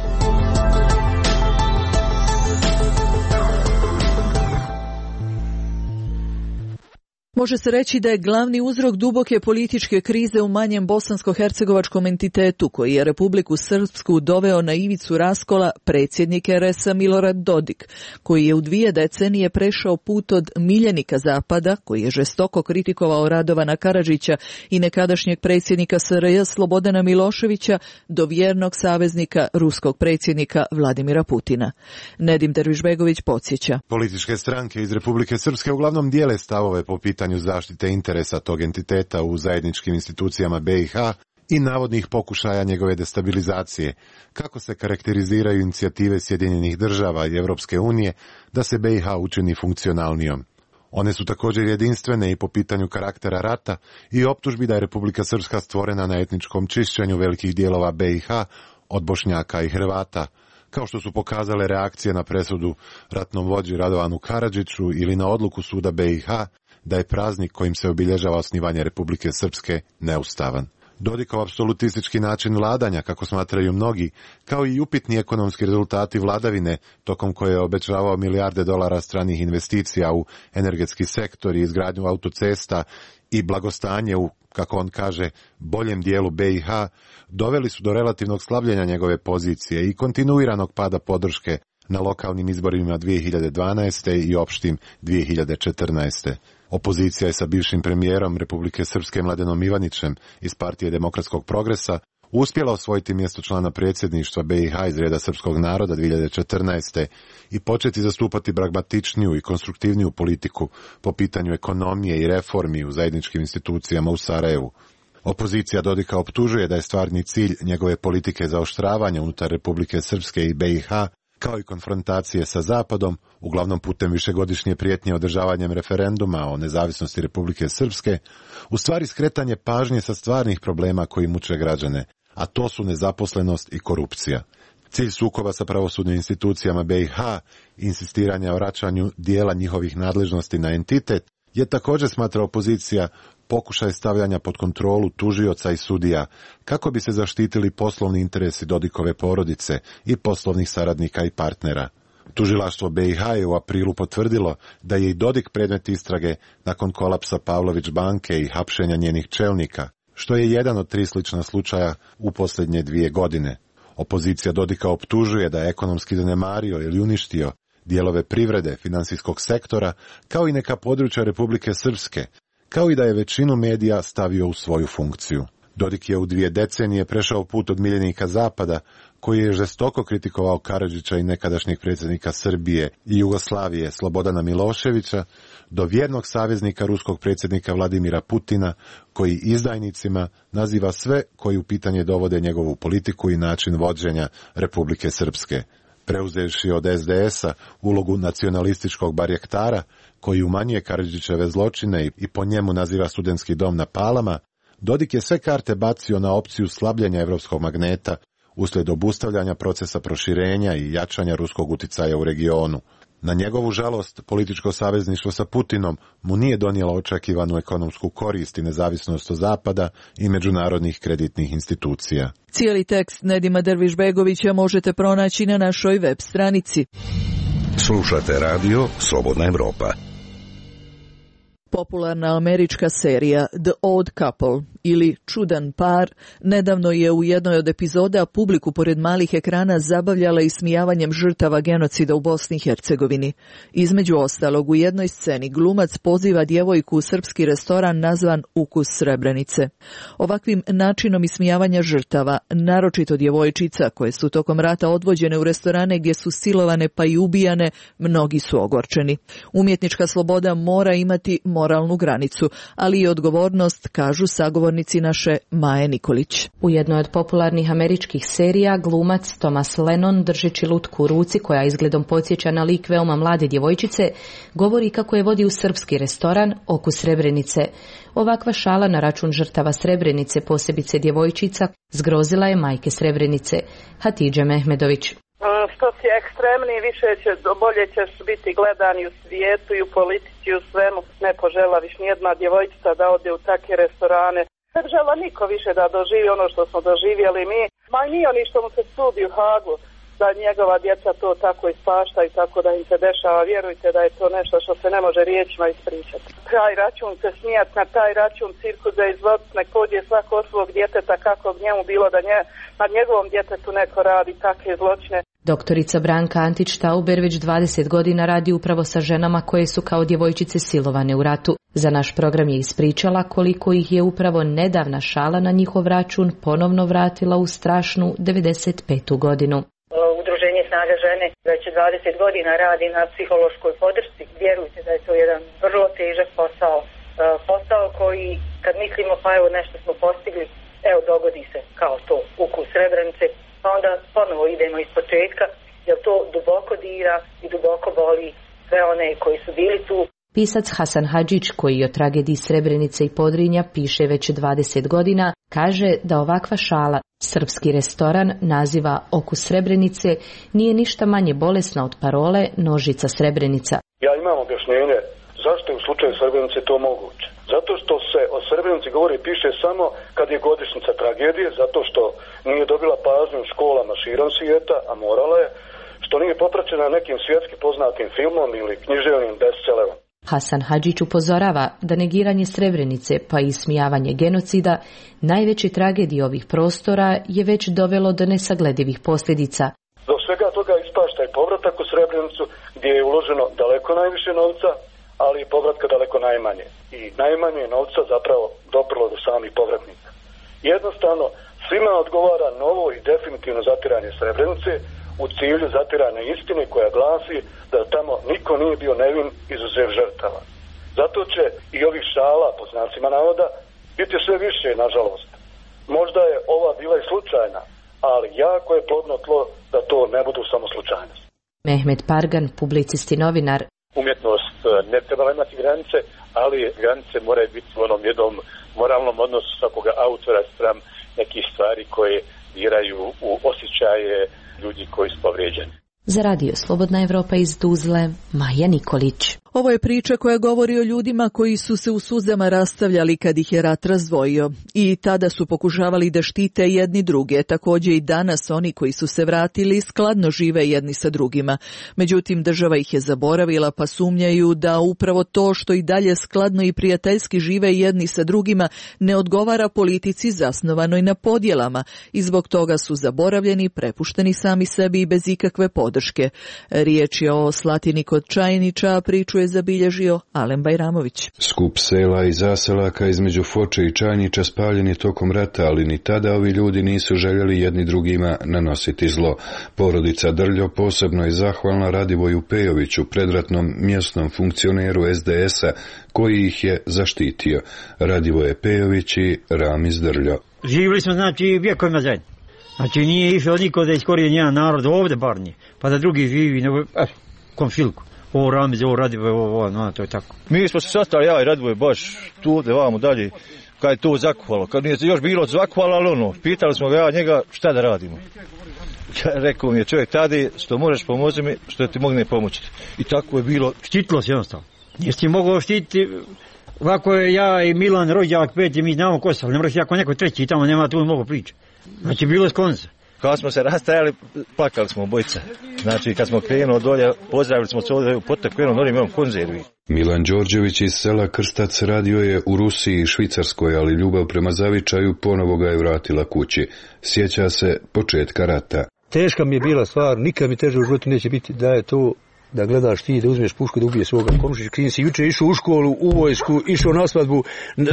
Speaker 1: Može se reći da je glavni uzrok duboke političke krize u manjem bosansko-hercegovačkom entitetu koji je Republiku Srpsku doveo na ivicu raskola predsjednik er es a Milorad Dodik, koji je u dvije decenije prešao put od miljenika Zapada, koji je žestoko kritikovao Radovana Karadžića i nekadašnjeg predsjednika es er je Slobodana Miloševića, do vjernog saveznika ruskog predsjednika Vladimira Putina. Nedim Dervišbegović podsjeća.
Speaker 18: Političke stranke iz Republike Srpske uglavnom dijele stavove po pitanju zaštite interesa tog entiteta u zajedničkim institucijama be i ha i navodnih pokušaja njegove destabilizacije. Kako se karakteriziraju inicijative Sjedinjenih država i Evropske unije da se be i ha učini funkcionalnijom? One su također jedinstvene i po pitanju karaktera rata i optužbi da je Republika Srpska stvorena na etničkom čišćenju velikih dijelova be i ha od Bošnjaka i Hrvata, kao što su pokazale reakcije na presudu ratnom vođi Radovanu Karadžiću ili na odluku suda be i ha da je praznik kojim se obilježava osnivanje Republike Srpske neustavan. Dodikov apsolutistički način vladanja, kako smatraju mnogi, kao i upitni ekonomski rezultati vladavine, tokom koje je obećavao milijarde dolara stranih investicija u energetski sektor i izgradnju autocesta i blagostanje u, kako on kaže, boljem dijelu be i ha, doveli su do relativnog slabljenja njegove pozicije i kontinuiranog pada podrške na lokalnim izborima dvije hiljade dvanaeste. i opštim dvije hiljade četrnaeste. Opozicija je sa bivšim premijerom Republike Srpske Mladenom Ivanićem iz Partije demokratskog progresa uspjela osvojiti mjesto člana predsjedništva be i ha iz reda srpskog naroda dvije hiljade četrnaeste. i početi zastupati pragmatičniju i konstruktivniju politiku po pitanju ekonomije i reformi u zajedničkim institucijama u Sarajevu. Opozicija Dodika optužuje da je stvarni cilj njegove politike zaoštravanja unutar Republike Srpske i be i ha, kao i konfrontacije sa Zapadom, uglavnom putem višegodišnje prijetnje održavanjem referenduma o nezavisnosti Republike Srpske, u stvari skretanje pažnje sa stvarnih problema koji muče građane, a to su nezaposlenost i korupcija. Cilj sukoba sa pravosudnim institucijama be i ha, insistiranja o vraćanju dijela njihovih nadležnosti na entitet, je također, smatra opozicija, pokušaj stavljanja pod kontrolu tužioca i sudija, kako bi se zaštitili poslovni interesi Dodikove porodice i poslovnih saradnika i partnera. Tužilaštvo be i ha je u aprilu potvrdilo da je i Dodik predmet istrage nakon kolapsa Pavlović banke i hapšenja njenih čelnika, što je jedan od tri slična slučaja u posljednje dvije godine. Opozicija Dodika optužuje da je ekonomski zanemario ili uništio dijelove privrede, finansijskog sektora, kao i neka područja Republike Srpske, kao i da je većinu medija stavio u svoju funkciju. Dodik je u dvije decenije prešao put od miljenika Zapada, koji je žestoko kritikovao Karadžića i nekadašnjeg predsjednika Srbije i Jugoslavije Slobodana Miloševića, do vjernog saveznika ruskog predsjednika Vladimira Putina, koji izdajnicima naziva sve koji u pitanje dovode njegovu politiku i način vođenja Republike Srpske. Preuzevši od es de es a ulogu nacionalističkog barjektara, koji umanjuje Karadžićeve zločine i po njemu naziva studentski dom na Palama, Dodik je sve karte bacio na opciju slabljenja evropskog magneta uslijed obustavljanja procesa proširenja i jačanja ruskog uticaja u regionu. Na njegovu žalost, političko savezništvo sa Putinom mu nije donijelo očekivanu ekonomsku korist i nezavisnost od Zapada i međunarodnih kreditnih institucija.
Speaker 1: Cijeli tekst Nedima Dervišbegovića možete pronaći na našoj web stranici.
Speaker 6: Slušate radio Slobodna Evropa.
Speaker 1: Popularna američka serija The Odd Couple ili Čudan par nedavno je u jednoj od epizoda publiku pored malih ekrana zabavljala ismijavanjem žrtava genocida u Bosni i Hercegovini. Između ostalog, u jednoj sceni glumac poziva djevojku u srpski restoran nazvan Ukus Srebrenice. Ovakvim načinom ismijavanja žrtava, naročito djevojčica koje su tokom rata odvođene u restorane gdje su silovane pa i ubijane, mnogi su ogorčeni. Umjetnička sloboda mora imati moralnu granicu, ali i odgovornost, kažu sagovornici naše Maje Nikolić.
Speaker 11: U jednoj od popularnih američkih serija glumac Thomas Lennon, držeći lutku u ruci koja izgledom podsjeća na lik veoma mlade djevojčice, govori kako je vodi u srpski restoran Okus Srebrenice. Ovakva šala na račun žrtava Srebrenice, posebice djevojčica, zgrozila je majke Srebrenice, Hatidže Mehmedović.
Speaker 12: Što si ekstremniji, više će, bolje ćeš biti gledani u svijetu i u politici i u svemu. Ne požela viš nijedna djevojčica da ode u takve restorane. Ne žela niko više da doživi ono što smo doživjeli mi. Ma nije oni što mu se sudi u Hagu, da njegova djeca to tako ispašta i tako da im se dešava. Vjerujte da je to nešto što se ne može riječima ispričati. Taj račun se smijat, na taj račun cirkuze izvod, nek pođe svako od svog djeteta kako bi njemu bilo da nje, nad njegovom djetetu neko radi takve zločine.
Speaker 11: Doktorica Branka Antić-Tauber već dvadeset godina radi upravo sa ženama koje su kao djevojčice silovane u ratu. Za naš program je ispričala koliko ih je upravo nedavna šala na njihov račun ponovno vratila u strašnu devedeset petu godinu.
Speaker 13: Udruženje Snaga žene već dvadeset godina radi na psihološkoj podršci. Vjerujte da je to jedan vrlo težak posao. Posao koji, kad mislimo pa evo nešto smo postigli, evo dogodi se kao to Ukus Srebrenice, pa onda ponovo idemo iz početka, jer to duboko dira i duboko boli sve one koji su bili tu.
Speaker 11: Pisac Hasan Hadžić, koji o tragediji Srebrenice i Podrinja piše već dvadeset godina, kaže da ovakva šala, srpski restoran, naziva Okus Srebrenice, nije ništa manje bolesna od parole Nožica Srebrenica.
Speaker 14: Ja imam objašnjenje zašto je u slučaju Srebrenice to moguće. Zato što se o Srebrenici govori i piše samo kad je godišnjica tragedije, zato što nije dobila pažnju u školama širom svijeta, a morala je, što nije popraćena nekim svjetski poznatim filmom ili književnim bestsellerom.
Speaker 11: Hasan Hadžić upozorava da negiranje Srebrenice pa i ismijavanje genocida, najveće tragedije ovih prostora, je već dovelo do nesagledivih posljedica.
Speaker 14: Do svega toga ispašta i povratak u Srebrenicu gdje je uloženo daleko najviše novca, ali i povratka daleko najmanje. I najmanje novca zapravo doprlo do samih povratnika. Jednostavno, svima odgovara novo i definitivno zatiranje Srebrenice u cilju zatirane istine koja glasi da tamo niko nije bio nevin izuzev žrtava. Zato će i ovih šala, po znacima navoda, biti sve više, nažalost. Možda je ova bila i slučajna, ali jako je plodno tlo da to ne budu samo slučajnosti.
Speaker 11: Mehmet Pargan, publicist i novinar.
Speaker 15: Umjetnost ne treba imati granice, ali granice moraju biti u onom jednom moralnom odnosu svakoga autora spram nekih stvari koje diraju u osjećaje ljudi koji su povrijeđeni.
Speaker 11: Za radio Slobodna Evropa iz Tuzle, Maja Nikolić.
Speaker 1: Ovo je priča koja govori o ljudima koji su se u suzama rastavljali kad ih je rat razdvojio. I tada su pokušavali da štite jedni druge. Također i danas oni koji su se vratili skladno žive jedni sa drugima. Međutim, država ih je zaboravila pa sumnjaju da upravo to što i dalje skladno i prijateljski žive jedni sa drugima ne odgovara politici zasnovanoj na podjelama. I zbog toga su zaboravljeni, prepušteni sami sebi i bez ikakve podrške. Riječ je o Slatini kod Čajnića, priču je zabilježio Alen Bajramović.
Speaker 3: Skup sela i zaselaka između Foče i Čajnića spaljen je tokom rata, ali ni tada ovi ljudi nisu željeli jedni drugima nanositi zlo. Porodica Drljo posebno je zahvalna Radivoju Pejoviću, predratnom mjesnom funkcioneru es de es-a, koji ih je zaštitio. Radivoje Pejović i Ramiz Drljo.
Speaker 7: Živjeli smo, znači, vjekovima zajedno. Znači, nije išao niko da iskorije njen narod ovdje bar nije, pa da drugi živi, nego, eh, komšilku. Ovo Ramiz, ovo Radivoje, ovo, ovo, no, to je tako.
Speaker 16: Mi smo se sastali, ja i Radivoje, baš tu ovdje, vamo dalje, kad je to zakuvalo. Kad nije se još bilo zakuvalo, ali ono, pitali smo ga ja njega šta da radimo. Rekao mi je čovjek tada, što možeš pomoći mi, što ti mogne pomoći. I tako je bilo.
Speaker 7: Štitilo se jednostavno. Nije ti mogao štititi, ovako je ja i Milan, rođak, peti, mi znamo ko sam, ne moraš jako neko treći, tamo nema tu mogo priče. Znači bilo je skonca.
Speaker 16: Kad smo se rastajali, plakali smo obojica. Znači kad smo krenuo dolje, pozdravili smo se ovdje u potok, krenuo dolje, imamo konzervi.
Speaker 3: Milan Đorđević iz sela Krstac radio je u Rusiji i Švicarskoj, ali ljubav prema zavičaju ponovo ga je vratila kući. Sjeća se početka rata.
Speaker 17: Teška mi je bila stvar, nikad mi teže u životu neće biti da je to da gledaš ti, da uzmeš pušku, da ubije svoga komšića. Klin si juče išao u školu, u vojsku, išao na svadbu,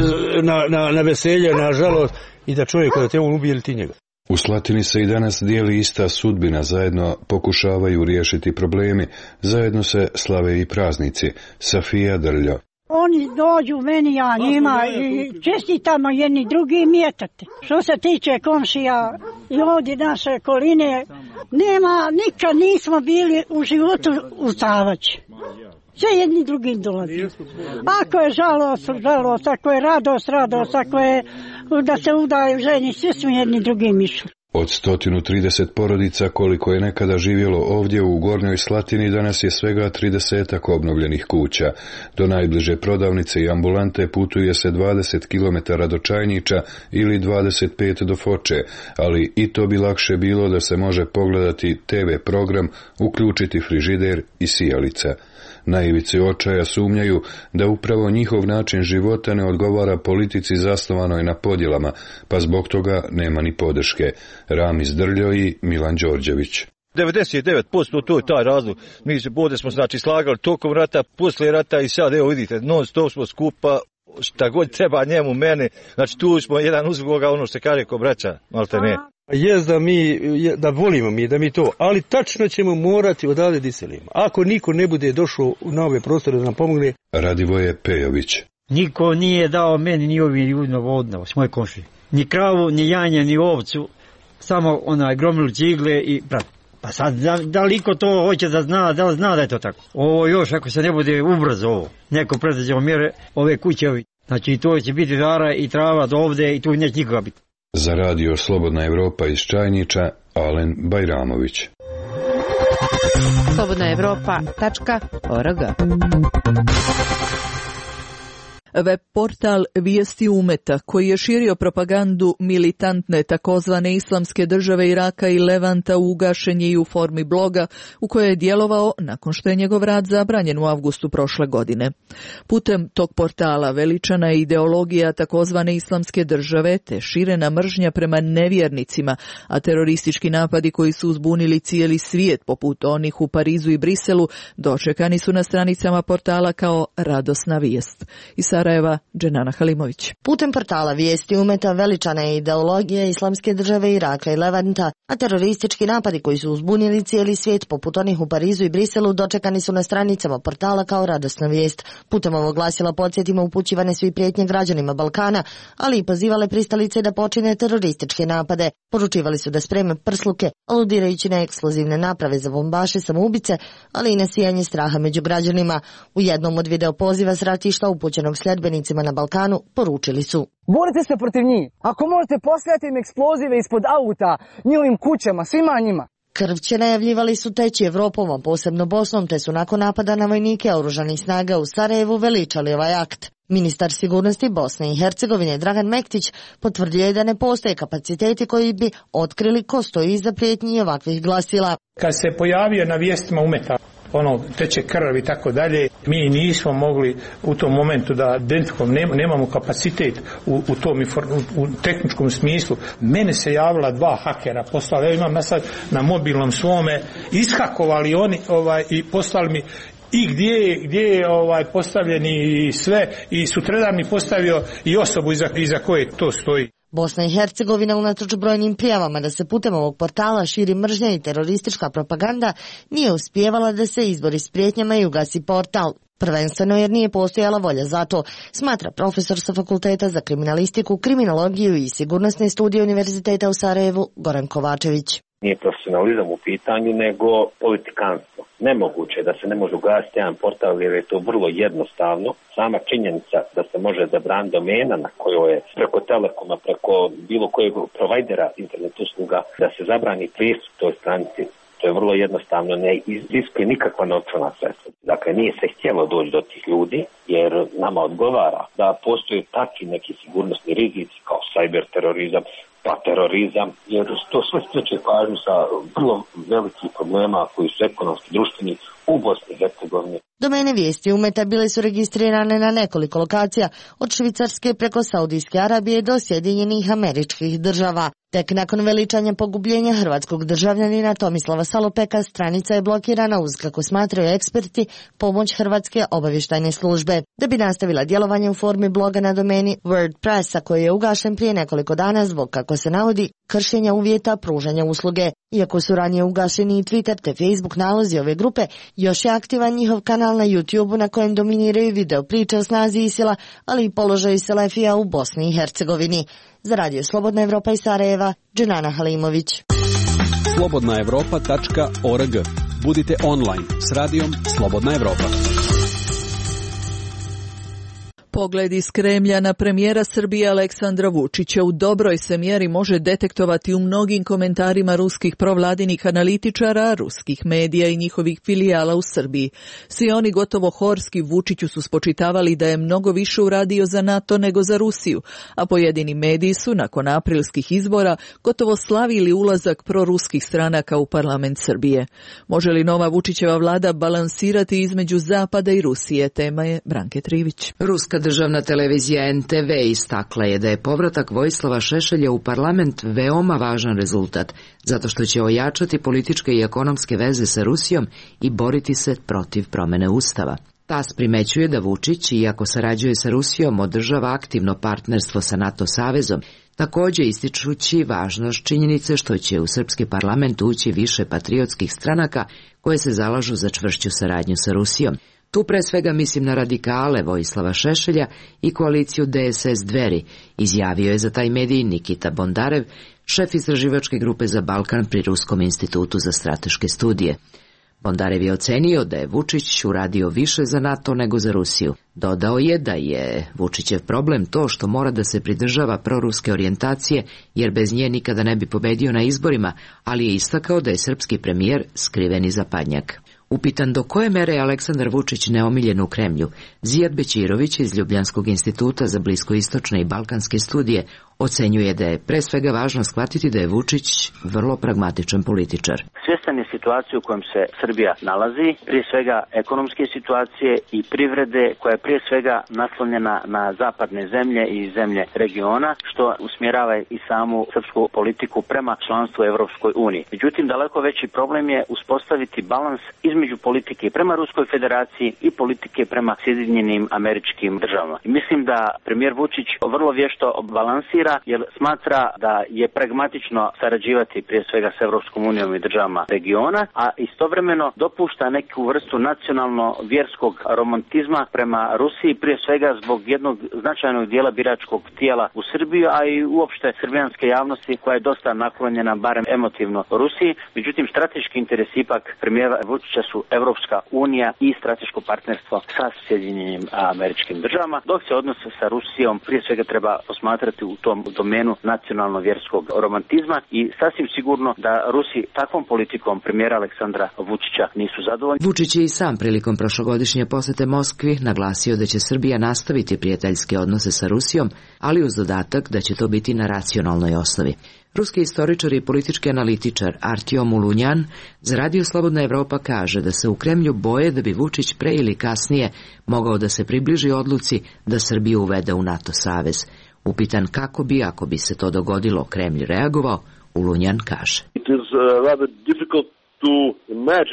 Speaker 17: na, na, na veselje, na žalost, i da čovjek kada te on ubije ili ti njega.
Speaker 3: U Slatini se i danas dijeli ista sudbina, zajedno pokušavaju riješiti problemi, zajedno se slave i praznici. Safija Drljo.
Speaker 19: Oni dođu meni, ja njima i čestitamo jedni drugi mjetate. Što se tiče komšija i ovdje naše okoline, nema, nikad nismo bili u životu u Savači. Sve jedni drugim dolazi. Ako je žalost, žalost, ako je radost, radost, ako je da se udaju ženi, svi smo jedni drugim išli.
Speaker 3: Od sto trideset porodica koliko je nekada živjelo ovdje u Gornjoj Slatini, danas je svega tridesetak obnovljenih kuća. Do najbliže prodavnice i ambulante putuje se dvadeset kilometara do Čajnića ili dvadeset pet do Foče, ali i to bi lakše bilo da se može pogledati te ve program, uključiti frižider i sijalica. Na ivici očaja sumnjaju da upravo njihov način života ne odgovara politici zasnovanoj na podjelama, pa zbog toga nema ni podrške. Ramiz Drljo i Milan Đorđević.
Speaker 16: devedeset devet posto to je taj razlog. Mi se bode smo znači slagali tokom rata, poslije rata i sad evo vidite, non stop smo skupa, šta god treba njemu, mene, znači tu smo jedan uz drugoga, ono što se kaže ko braća, malte ne.
Speaker 17: Jest da mi, da volimo mi, da mi to, ali tačno ćemo morati odavde da iselimo. Ako niko ne bude došao na ove prostore da nam pomogne.
Speaker 3: Radivoje Pejović.
Speaker 7: Niko nije dao meni ni ovim ljudima vodno, s moje komšije. Ni kravu, ni janje, ni ovcu, samo onaj gromilu cigle i brat. Pa sad, da, da li ko to hoće da zna, da li zna da je to tako? Ovo još, ako se ne bude ubrzo ovo, neko predviđao mjere, ove kuće ovi. Znači to će biti žara i trava do ovde i tu neće nikoga biti.
Speaker 3: Za radio Slobodna Evropa iz Čajnića, Alen Bajramović.
Speaker 11: slobodna evropa tačka org.
Speaker 1: Web portal Vijesti Umeta, koji je širio propagandu militantne takozvane islamske države Iraka i Levanta, ugašen je i u formi bloga u kojoj je djelovao nakon što je njegov rad zabranjen u avgustu prošle godine. Putem tog portala veličana je ideologija takozvane islamske države te širena mržnja prema nevjernicima, a teroristički napadi koji su uzbunili cijeli svijet, poput onih u Parizu i Briselu, dočekani su na stranicama portala kao radosna vijest. I Sarajeva, Dženana Halimović.
Speaker 20: Putem portala Vijesti Umeta veličana je ideologija islamske države Iraka i Levanta, a teroristički napadi koji su uzbunili cijeli svijet, poput onih u Parizu i Briselu, dočekani su na stranicama portala kao radosna vijest. Putem ovog glasila podsjetimo upućivane su i prijetnje građanima Balkana, ali i pozivale pristalice da počine terorističke napade. Poručivali su da spreme prsluke, aludirajući na eksplozivne naprave za bombaše, samoubice, ali i na sijanje straha među građanima. U jednom od video poziva s ratišta upućenog sljedbenicima na Balkanu poručili su:
Speaker 27: borite se protiv njih. Ako možete, poslati im eksplozive ispod auta, njihovim kućama, svima njima.
Speaker 20: Krvće najavljivali su teći Evropom, a posebno Bosnom, te su nakon napada na vojnike oružanih snaga u Sarajevu veličali ovaj akt. Ministar sigurnosti Bosne i Hercegovine Dragan Mektić potvrdio je da ne postoje kapaciteti koji bi otkrili ko stoji iza prijetnji ovakvih glasila.
Speaker 28: Kad se pojavio na vijestima Umeta ono teče krv i tako dalje, mi nismo mogli u tom momentu da identifikujemo, nema, nemamo kapacitet u, u tom u, u tehničkom smislu. Mene se javila dva hakera, poslali, ja imam na sad na mobilnom svome, ishakovali oni ovaj, i poslali mi i gdje, gdje je ovaj, postavljen i sve, i sutradan mi postavio i osobu iza, iza koje to stoji.
Speaker 20: Bosna i Hercegovina, unatoč brojnim prijavama da se putem ovog portala širi mržnja i teroristička propaganda, nije uspijevala da se izbori s prijetnjama i ugasi portal. Prvenstveno jer nije postojala volja za to, smatra profesor sa Fakulteta za kriminalistiku, kriminologiju i sigurnosne studije Univerziteta u Sarajevu Goran Kovačević.
Speaker 2: Nije profesionalizam u pitanju, nego politikanstvo. Nemoguće je da se ne može ugasiti jedan portal jer je to vrlo jednostavno. Sama činjenica da se može zabrani domena na kojoj je preko Telekoma, preko bilo kojeg provajdera internet usluga, da se zabrani pristup toj stranici, to je vrlo jednostavno, ne iziskuje nikakva novčana sredstva. Dakle, nije se htjelo doći do tih ljudi, jer nama odgovara da postoje takvi neki sigurnosni rizici kao cyber terorizam, pa terorizam, jer to sve stječe pažnju sa vrlo velikih problema koji su ekonomski, društveni u Bosni i Hercegovini.
Speaker 20: Domene vijesti Umeta bile su registrirane na nekoliko lokacija, od Švicarske preko Saudijske Arabije do Sjedinjenih Američkih Država. Tek nakon veličanja pogubljenja hrvatskog državljanina Tomislava Salopeka stranica je blokirana uz, kako smatraju eksperti, pomoć Hrvatske obavještajne službe. Da bi nastavila djelovanje u formi bloga na domeni WordPressa, koji je ugašen prije nekoliko dana zbog, kako se navodi, kršenja uvjeta pružanja usluge. Iako su ranije ugašeni i Twitter te Facebook nalozi ove grupe, još je aktivan njihov kanal na YouTubeu na kojem dominiraju video priče o snazi ISIL-a, ali i položaju Selefija u Bosni i Hercegovini. Za Radio Slobodna Evropa iz Sarajeva, Dženana Halimović.
Speaker 4: slobodna evropa tačka org. Budite online s radijom Slobodna Evropa.
Speaker 1: Pogled iz Kremlja na premijera Srbije Aleksandra Vučića u dobroj se mjeri može detektovati u mnogim komentarima ruskih provladinih analitičara, ruskih medija i njihovih filijala u Srbiji. Svi oni gotovo horski Vučiću su spočitavali da je mnogo više uradio za NATO nego za Rusiju, a pojedini mediji su nakon aprilskih izbora gotovo slavili ulazak proruskih stranaka u parlament Srbije. Može li nova Vučićeva vlada balansirati između Zapada i Rusije? Tema je Branke Trivić.
Speaker 5: Ruska državna televizija en te ve istakla je da je povratak Vojislava Šešelja u parlament veoma važan rezultat, zato što će ojačati političke i ekonomske veze sa Rusijom i boriti se protiv promene Ustava. TAS primećuje da Vučić, iako sarađuje sa Rusijom, održava aktivno partnerstvo sa NATO savezom, također ističući važnost činjenice što će u srpski parlament ući više patriotskih stranaka koje se zalažu za čvršću saradnju sa Rusijom. Tu pre svega mislim na radikale Vojislava Šešelja i koaliciju de es es Dveri, izjavio je za taj medij Nikita Bondarev, šef istraživačke grupe za Balkan pri Ruskom institutu za strateške studije. Bondarev je ocenio da je Vučić uradio više za NATO nego za Rusiju. Dodao je da je Vučićev problem to što mora da se pridržava proruske orijentacije, jer bez nje nikada ne bi pobedio na izborima, ali je istakao da je srpski premijer skriveni zapadnjak. Upitan do koje mere je Aleksandar Vučić neomiljen u Kremlju, Zijad Bećirović iz Ljubljanskog instituta za bliskoistočne i balkanske studije ocenjuje da je pre svega važno shvatiti da je Vučić vrlo pragmatičan političar.
Speaker 2: Svjestan je situacije u kojem se Srbija nalazi, prije svega ekonomske situacije i privrede koja je prije svega naslonjena na zapadne zemlje i zemlje regiona, što usmjerava i samu srpsku politiku prema članstvu u Evropskoj uniji. Međutim, daleko veći problem je uspostaviti balans između politike prema Ruskoj federaciji i politike prema Sjedinjenim Američkim Državama. I mislim da premijer Vučić vrlo vješto balansira, jer smatra da je pragmatično sarađivati prije svega s Evropskom unijom i državama regiona, a istovremeno dopušta neku vrstu nacionalno-vjerskog romantizma prema Rusiji, prije svega zbog jednog značajnog dijela biračkog tijela u Srbiji, a i uopšte srbijanske javnosti koja je dosta naklonjena barem emotivno Rusiji. Međutim, strateški interes ipak premijera Vučića su Evropska unija i strateško partnerstvo sa Sjedinjenim Američkim Državama, dok se odnos sa Rusijom prije svega treba posmatrati u tom u domenu nacionalno-vjerskog romantizma i sasvim sigurno da Rusi takvom politikom premijera Aleksandra Vučića nisu zadovoljni.
Speaker 5: Vučić je i sam prilikom prošlogodišnje posete Moskvi naglasio da će Srbija nastaviti prijateljske odnose sa Rusijom, ali uz dodatak da će to biti na racionalnoj osnovi. Ruski istoričar i politički analitičar Artjom Ulunjan za Radio Slobodna Evropa kaže da se u Kremlju boje da bi Vučić pre ili kasnije mogao da se približi odluci da Srbiju uvede u NATO savez. Upitan kako bi, ako bi se to dogodilo, Kremlj reagovao, Ulunjan kaže.
Speaker 8: It is uh, rather difficult to imagine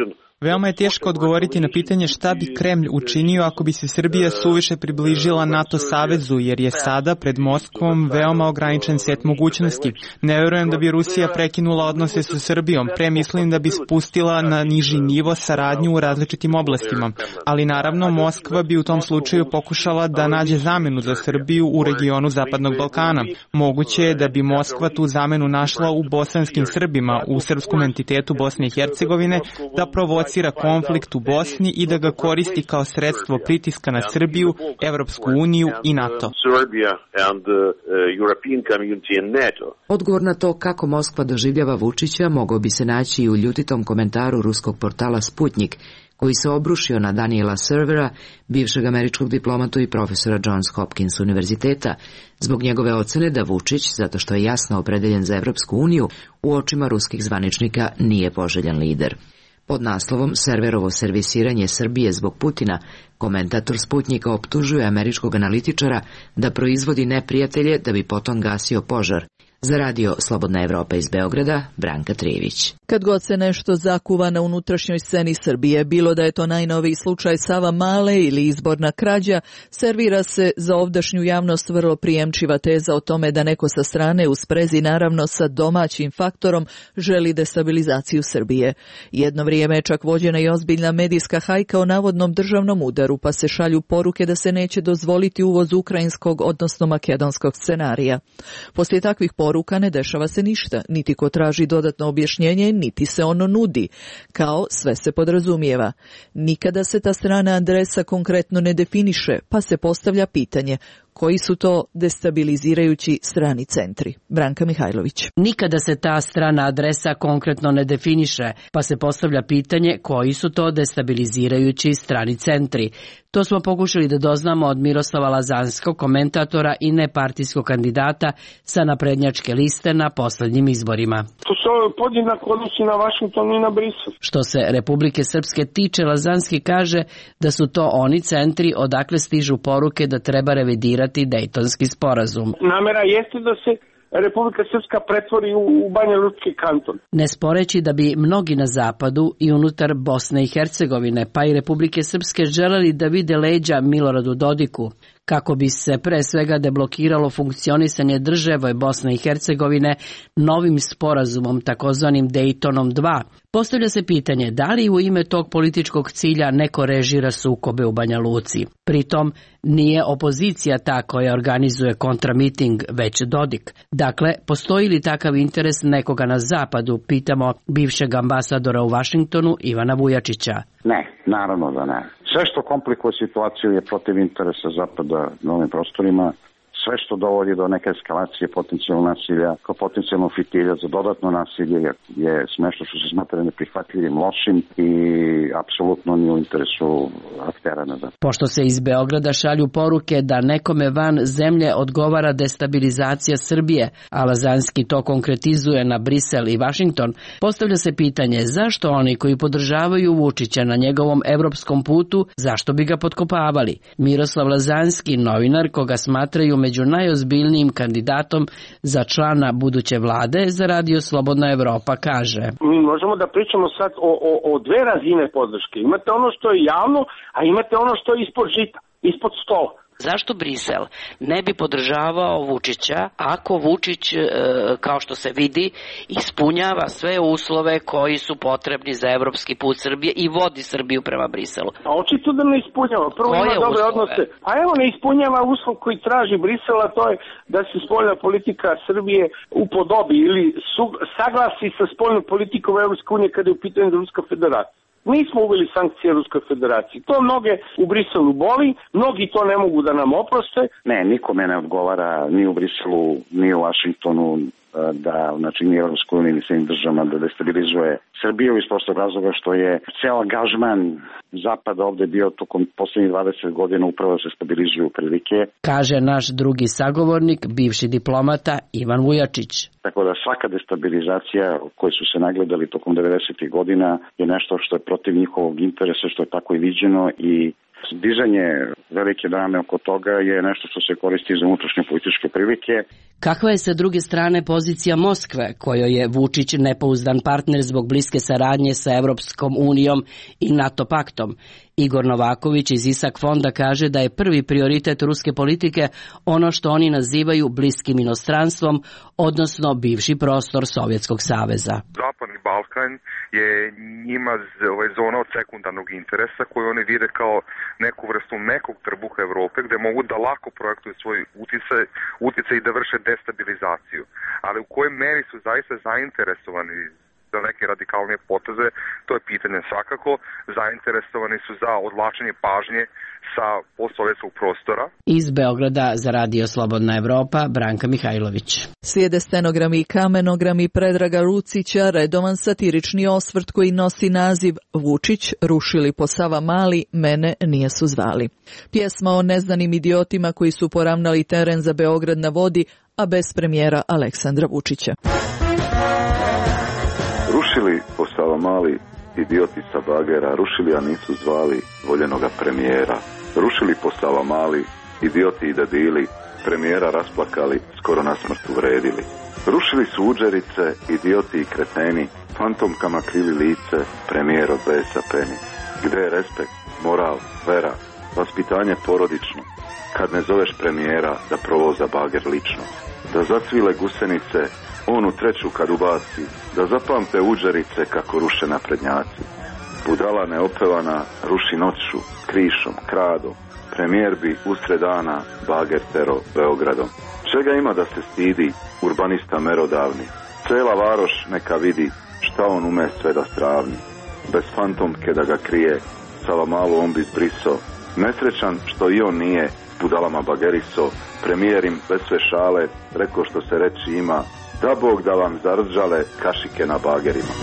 Speaker 8: Veoma je teško odgovoriti na pitanje šta bi Kremlj učinio ako bi se Srbija suviše približila NATO savezu, jer je sada pred Moskvom veoma ograničen set mogućnosti. Ne verujem da bi Rusija prekinula odnose sa Srbijom, pre mislim da bi spustila na niži nivo saradnju u različitim oblastima. Ali naravno Moskva bi u tom slučaju pokušala da nađe zamenu za Srbiju u regionu Zapadnog Balkana. Moguće je da bi Moskva tu zamenu našla u bosanskim Srbima, u srpskom entitetu Bosne i Hercegovine, da provocira konflikt u Bosni i da ga koristi kao sredstvo pritiska na Srbiju, Evropsku uniju i NATO.
Speaker 5: Odgovor na to kako Moskva doživljava Vučića mogao bi se naći i u ljutitom komentaru ruskog portala Sputnik, koji se obrušio na Daniela Servera, bivšeg američkog diplomatu i profesora Johns Hopkins univerziteta, zbog njegove ocene da Vučić, zato što je jasno opredeljen za Evropsku uniju, u očima ruskih zvaničnika nije poželjan lider. Pod naslovom Serverovo servisiranje Srbije zbog Putina, komentator Sputnika optužuje američkog analitičara da proizvodi neprijatelje da bi potom gasio požar. Za radio Slobodna Evropa iz Beograda, Branka Trijević.
Speaker 1: Kad god se nešto zakuva na unutrašnjoj sceni Srbije, bilo da je to najnoviji slučaj Savamale ili izborna krađa, servira se za ovdašnju javnost vrlo prijemčiva teza o tome da neko sa strane, u sprezi naravno sa domaćim faktorom, želi destabilizaciju Srbije. Jedno vrijeme je čak vođena i ozbiljna medijska hajka o navodnom državnom udaru, pa se šalju poruke da se neće dozvoliti uvoz ukrajinskog, odnosno makedonskog scenarija. Poslije takvih poruka Poruka ne dešava se ništa, niti ko traži dodatno objašnjenje, niti se ono nudi. Kao sve se podrazumijeva. Nikada se ta strana adresa konkretno ne definiše, pa se postavlja pitanje koji su to destabilizirajući strani centri. Branka Mihajlović.
Speaker 10: Nikada se ta strana adresa konkretno ne definiše, pa se postavlja pitanje koji su to destabilizirajući strani centri. To smo pokušali da doznamo od Miroslava Lazanskog, komentatora i nepartijskog kandidata sa naprednjačke liste na poslednjim izborima.
Speaker 21: To se podjednako odnosi na Vašington i na Brisel.
Speaker 10: Što se Republike Srpske tiče, Lazanski kaže da su to oni centri odakle stižu poruke da treba revidirati Dejtonski sporazum.
Speaker 21: Namera jeste da se Republika Srpska pretvori u Banjalučki kanton.
Speaker 10: Ne sporeći da bi mnogi na zapadu i unutar Bosne i Hercegovine, pa i Republike Srpske želeli da vide leđa Miloradu Dodiku, kako bi se pre svega deblokiralo funkcionisanje države Bosne i Hercegovine novim sporazumom, takozvanim Dejtonom dva. Postavlja se pitanje da li u ime tog političkog cilja neko režira sukobe u Banja Luci. Pritom nije opozicija ta koja organizuje kontramiting, već Dodik. Dakle, postoji li takav interes nekoga na zapadu, pitamo bivšeg ambasadora u Vašingtonu Ivana Vujačića.
Speaker 22: Ne, naravno da ne. Sve što komplikuje situaciju je protiv interesa zapada na ovim prostorima. Sve što dovodi do neke eskalacije potencijalnog nasilja, kao potencijalno fitilja za dodatno nasilje je smešno što se smatra neprihvatljivim, lošim i apsolutno nije u interesu aktera na zapadu.
Speaker 10: Pošto se iz Beograda šalju poruke da nekome van zemlje odgovara destabilizacija Srbije, a Lazanski to konkretizuje na Brisel i Vašington, postavlja se pitanje zašto oni koji podržavaju Vučića na njegovom evropskom putu, zašto bi ga potkopavali? Miroslav Lazanski, novinar koga smatraju među među najozbiljnijim kandidatom za člana buduće vlade, za radio Slobodna Evropa kaže.
Speaker 21: Mi možemo da pričamo sad o, o, o dve razine podrške. Imate ono što je javno, a imate ono što je ispod žita, ispod stola.
Speaker 23: Zašto Brisel ne bi podržavao Vučića ako Vučić, e, kao što se vidi, ispunjava sve uslove koji su potrebni za evropski put Srbije i vodi Srbiju prema Briselu?
Speaker 21: A očito da ne ispunjava. Prvo Koje ima dobre uslove? odnose. A evo ne ispunjava uslov koji traži Brisela, to je da se spoljna politika Srbije upodobi ili su, saglasi sa spoljnom politikom Evropske unije kada je u pitanju Ruska federacija. Mi smo uveli sankcije Ruskoj federaciji. To mnoge u Briselu boli, mnogi to ne mogu da nam oproste.
Speaker 22: Ne, nikome ne odgovara ni u Briselu, ni u Vašingtonu da, znači, ni Evropskoj uniji, ni svim državama da destabilizuje Srbiju iz prostog razloga što je ceo angažman Zapada ovde bio tokom poslednjih dvadeset godina upravo da se stabilizuju prilike.
Speaker 10: Kaže naš drugi sagovornik, bivši diplomata Ivan Vujačić.
Speaker 22: Tako da svaka destabilizacija koje su se nagledali tokom devedesetih godina je nešto što je protiv njihovog interesa, što je tako i viđeno i Dižanje velike drame oko toga je nešto što se koristi za unutrašnje političke prilike.
Speaker 10: Kakva je sa druge strane pozicija Moskve, kojoj je Vučić nepouzdan partner zbog bliske saradnje sa Evropskom unijom i NATO paktom? Igor Novaković iz Isak fonda kaže da je prvi prioritet ruske politike ono što oni nazivaju bliskim inostranstvom, odnosno bivši prostor Sovjetskog saveza.
Speaker 6: Zapadni Balkan je njima ovaj, zona od sekundarnog interesa koju oni vide kao neku vrstu mekog trbuha Evrope gde mogu da lako projektuju svoj uticaj, uticaj i da vrše destabilizaciju. Ali u kojoj meri su zaista zainteresovani za neke radikalnije poteze, to je pitanje. Svakako zainteresovani su za odvlačenje pažnje sa postsovjetskog prostora.
Speaker 10: Iz Beograda za Radio Slobodna Evropa, Branka Mihajlović.
Speaker 1: Slijede stenogrami i kamenogrami Predraga Lucića, redovan satirični osvrt koji nosi naziv Vučić, rušili po Savamali, mene nije su zvali. Pjesma o neznanim idiotima koji su poravnali teren za Beograd na vodi, a bez premijera Aleksandra Vučića.
Speaker 9: Rušili po Savamali idioti sa bagera, rušili a nisu zvali voljenoga premijera. Rušili po Savamali idioti i debili, premijera rasplakali, skoro na smrt uvredili. Rušili su uđerice, idioti i kreteni, fantomkama krili lice, premijer od besa peni. Gde je respekt, moral, vera, vaspitanje porodično, kad ne zoveš premijera da provoza bager lično? Da zacvile gusenice, on u treću kad ubaci, da zapamte uđerice kako ruše naprednjaci. Budala neopevana ruši noću, krišom, kradom, premijer bi usred dana bager tero Beogradom. Čega ima da se stidi, urbanista merodavni, cela varoš neka vidi šta on ume sve da stravni. Bez fantomke da ga krije, Savamalu on bi zbriso, nesrećan što i on nije budalama bageriso, premijer im bez sve šale, reko što se reći ima, da Bog da vam zarđale kašike na bagerima.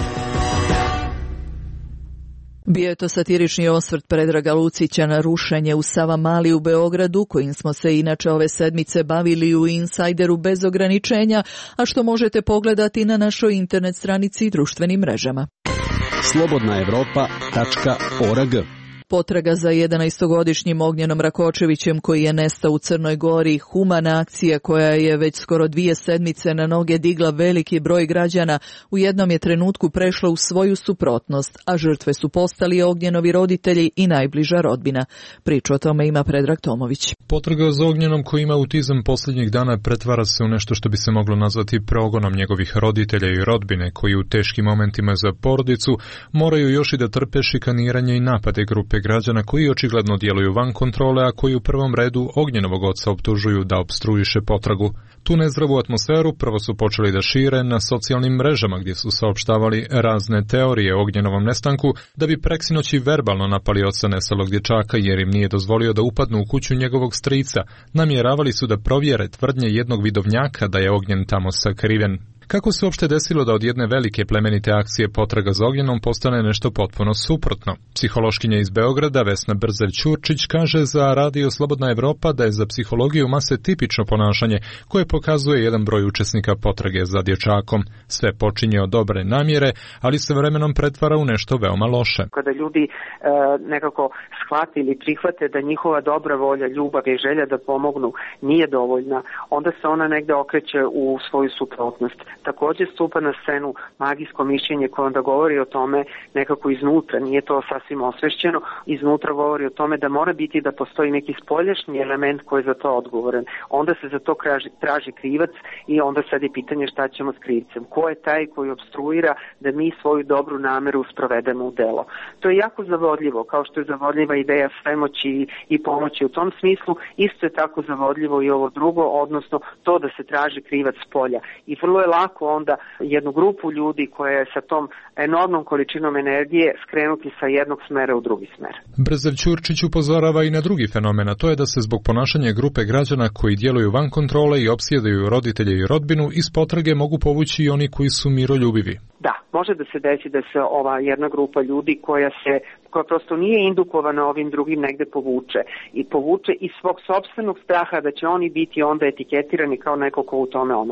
Speaker 1: Bio je to satirični osvrt Predraga Lucića na rušenje u Savamali u Beogradu, kojim smo se inače ove sedmice bavili u Insajderu bez ograničenja, a što možete pogledati na našoj internet stranici i društvenim mrežama.
Speaker 4: slobodna evropa tačka org.
Speaker 1: Potraga za jedanaestogodišnjim Ognjenom Rakočevićem koji je nestao u Crnoj Gori, humana akcija koja je već skoro dvije sedmice na noge digla veliki broj građana, u jednom je trenutku prešla u svoju suprotnost, a žrtve su postali Ognjenovi roditelji i najbliža rodbina. Priču o tome ima Predrag Tomović.
Speaker 12: Potraga za Ognjenom koji ima autizam posljednjih dana pretvara se u nešto što bi se moglo nazvati progonom njegovih roditelja i rodbine koji u teškim momentima za porodicu moraju još i da trpe šikaniranje i napade grupe građana koji očigledno djeluju van kontrole, a koji u prvom redu Ognjenovog oca optužuju da opstruiše potragu. Tu nezdravu atmosferu prvo su počeli da šire na socijalnim mrežama gdje su saopštavali razne teorije o Ognjenovom nestanku da bi preksinoći verbalno napali oca nesalog dječaka jer im nije dozvolio da upadnu u kuću njegovog strica. Namjeravali su da provjere tvrdnje jednog vidovnjaka da je Ognjen tamo sakriven. Kako se uopšte desilo da od jedne velike plemenite akcije potraga za Ognjenom postane nešto potpuno suprotno? Psihološkinja iz Beograda Vesna Brzev-Ćurčić kaže za Radio Slobodna Evropa da je za psihologiju mase tipično ponašanje koje pokazuje jedan broj učesnika potrage za dječakom. Sve počinje od dobre namjere, ali se vremenom pretvara u nešto veoma loše.
Speaker 13: Kada ljudi e, nekako shvate ili prihvate da njihova dobra volja, ljubav i želja da pomognu nije dovoljna, onda se ona negde okreće u svoju suprotnost. Također stupa na scenu magijsko mišljenje koje onda govori o tome nekako iznutra, nije to sasvim osvešćeno, iznutra govori o tome da mora biti da postoji neki spoljašnji element koji je za to odgovoran. Onda se za to traži, traži krivac i onda sad je pitanje šta ćemo s krivcem. Ko je taj koji obstruira da mi svoju dobru nameru sprovedemo u delo. To je jako zavodljivo, kao što je zavodljiva ideja svemoći i pomoći u tom smislu, isto je tako zavodljivo i ovo drugo, odnosno to da se traži krivac s polja. I vrlo je lako onda jednu grupu ljudi koja je sa tom enormnom količinom energije skrenuti sa jednog smera u drugi smer.
Speaker 12: Brzev-Ćurčić upozorava i na drugi fenomen, a to je da se zbog ponašanja grupe građana koji djeluju van kontrole i opsjedaju roditelje i rodbinu iz potrage mogu povući i oni koji su miroljubivi.
Speaker 13: Da, može da se desi da se ova jedna grupa ljudi koja se koja prosto nije indukovana ovim drugim negde povuče i povuče iz svog sopstvenog straha da će oni biti onda etiketirani kao neko ko u tome ometa.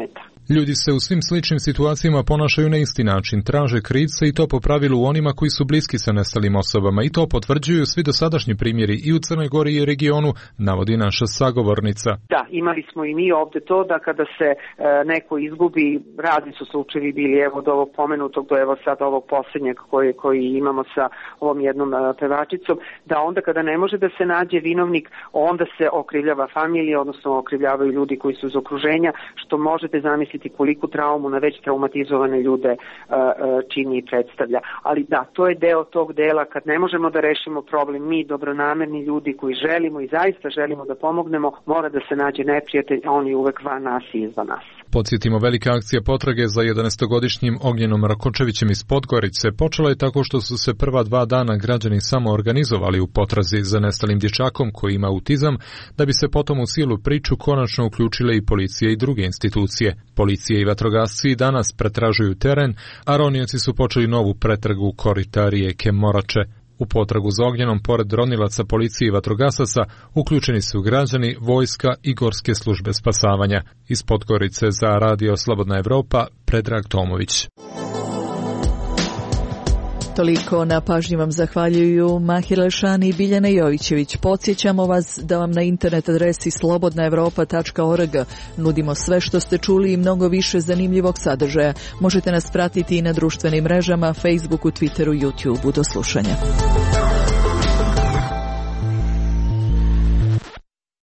Speaker 12: Ljudi se u svim sličnim situacijama ponašaju na isti način, traže krivce i to po pravilu u onima koji su bliski sa nestalim osobama i to potvrđuju svi dosadašnji primjeri i u Crnoj Gori i regionu, navodi naša sagovornica.
Speaker 13: Da, imali smo i mi ovde to da kada se e, neko izgubi, razni su slučajevi bili evo od ovog pomenutog do evo sad ovog posljednjeg koji, koji imamo sa ovom jednom e, pevačicom, da onda kada ne može da se nađe vinovnik, onda se okrivljava familija, odnosno okrivljavaju ljudi koji su iz okruženja, što možete zamisliti koliko traumu na već traumatizovane ljude e, čini i predstavlja. Ali da, to je deo tog dela kad ne možemo da rešimo problem, mi dobronamerni ljudi koji želimo i zaista želimo da pomognemo, mora da se nađe neprijatelj, a on je uvek van nas i izvan nas.
Speaker 12: Podsjetimo, velika akcija potrage za jedanaestogodišnjim Ognjenom Rakočevićem iz Podgorice počela je tako što su se prva dva dana građani samo organizovali u potrazi za nestalim dječakom koji ima autizam, da bi se potom u cijelu priču konačno uključile i policija i druge institucije. Policija i vatrogasci danas pretražuju teren, a ronioci su počeli novu pretragu korita rijeke Morače. U potragu za Ognjenom, pored ronilaca policije i vatrogasaca, uključeni su građani, vojska i gorske službe spasavanja. Iz Podgorice za Radio Slobodna Evropa, Predrag Tomović.
Speaker 1: Toliko, na pažnji vam zahvaljuju Mahir Lešani i Biljana Jovićević. Podsjećamo vas da vam na internet adresi slobodna evropa tačka org nudimo sve što ste čuli i mnogo više zanimljivog sadržaja. Možete nas pratiti i na društvenim mrežama, Facebooku, Twitteru, YouTubeu. Do slušanja.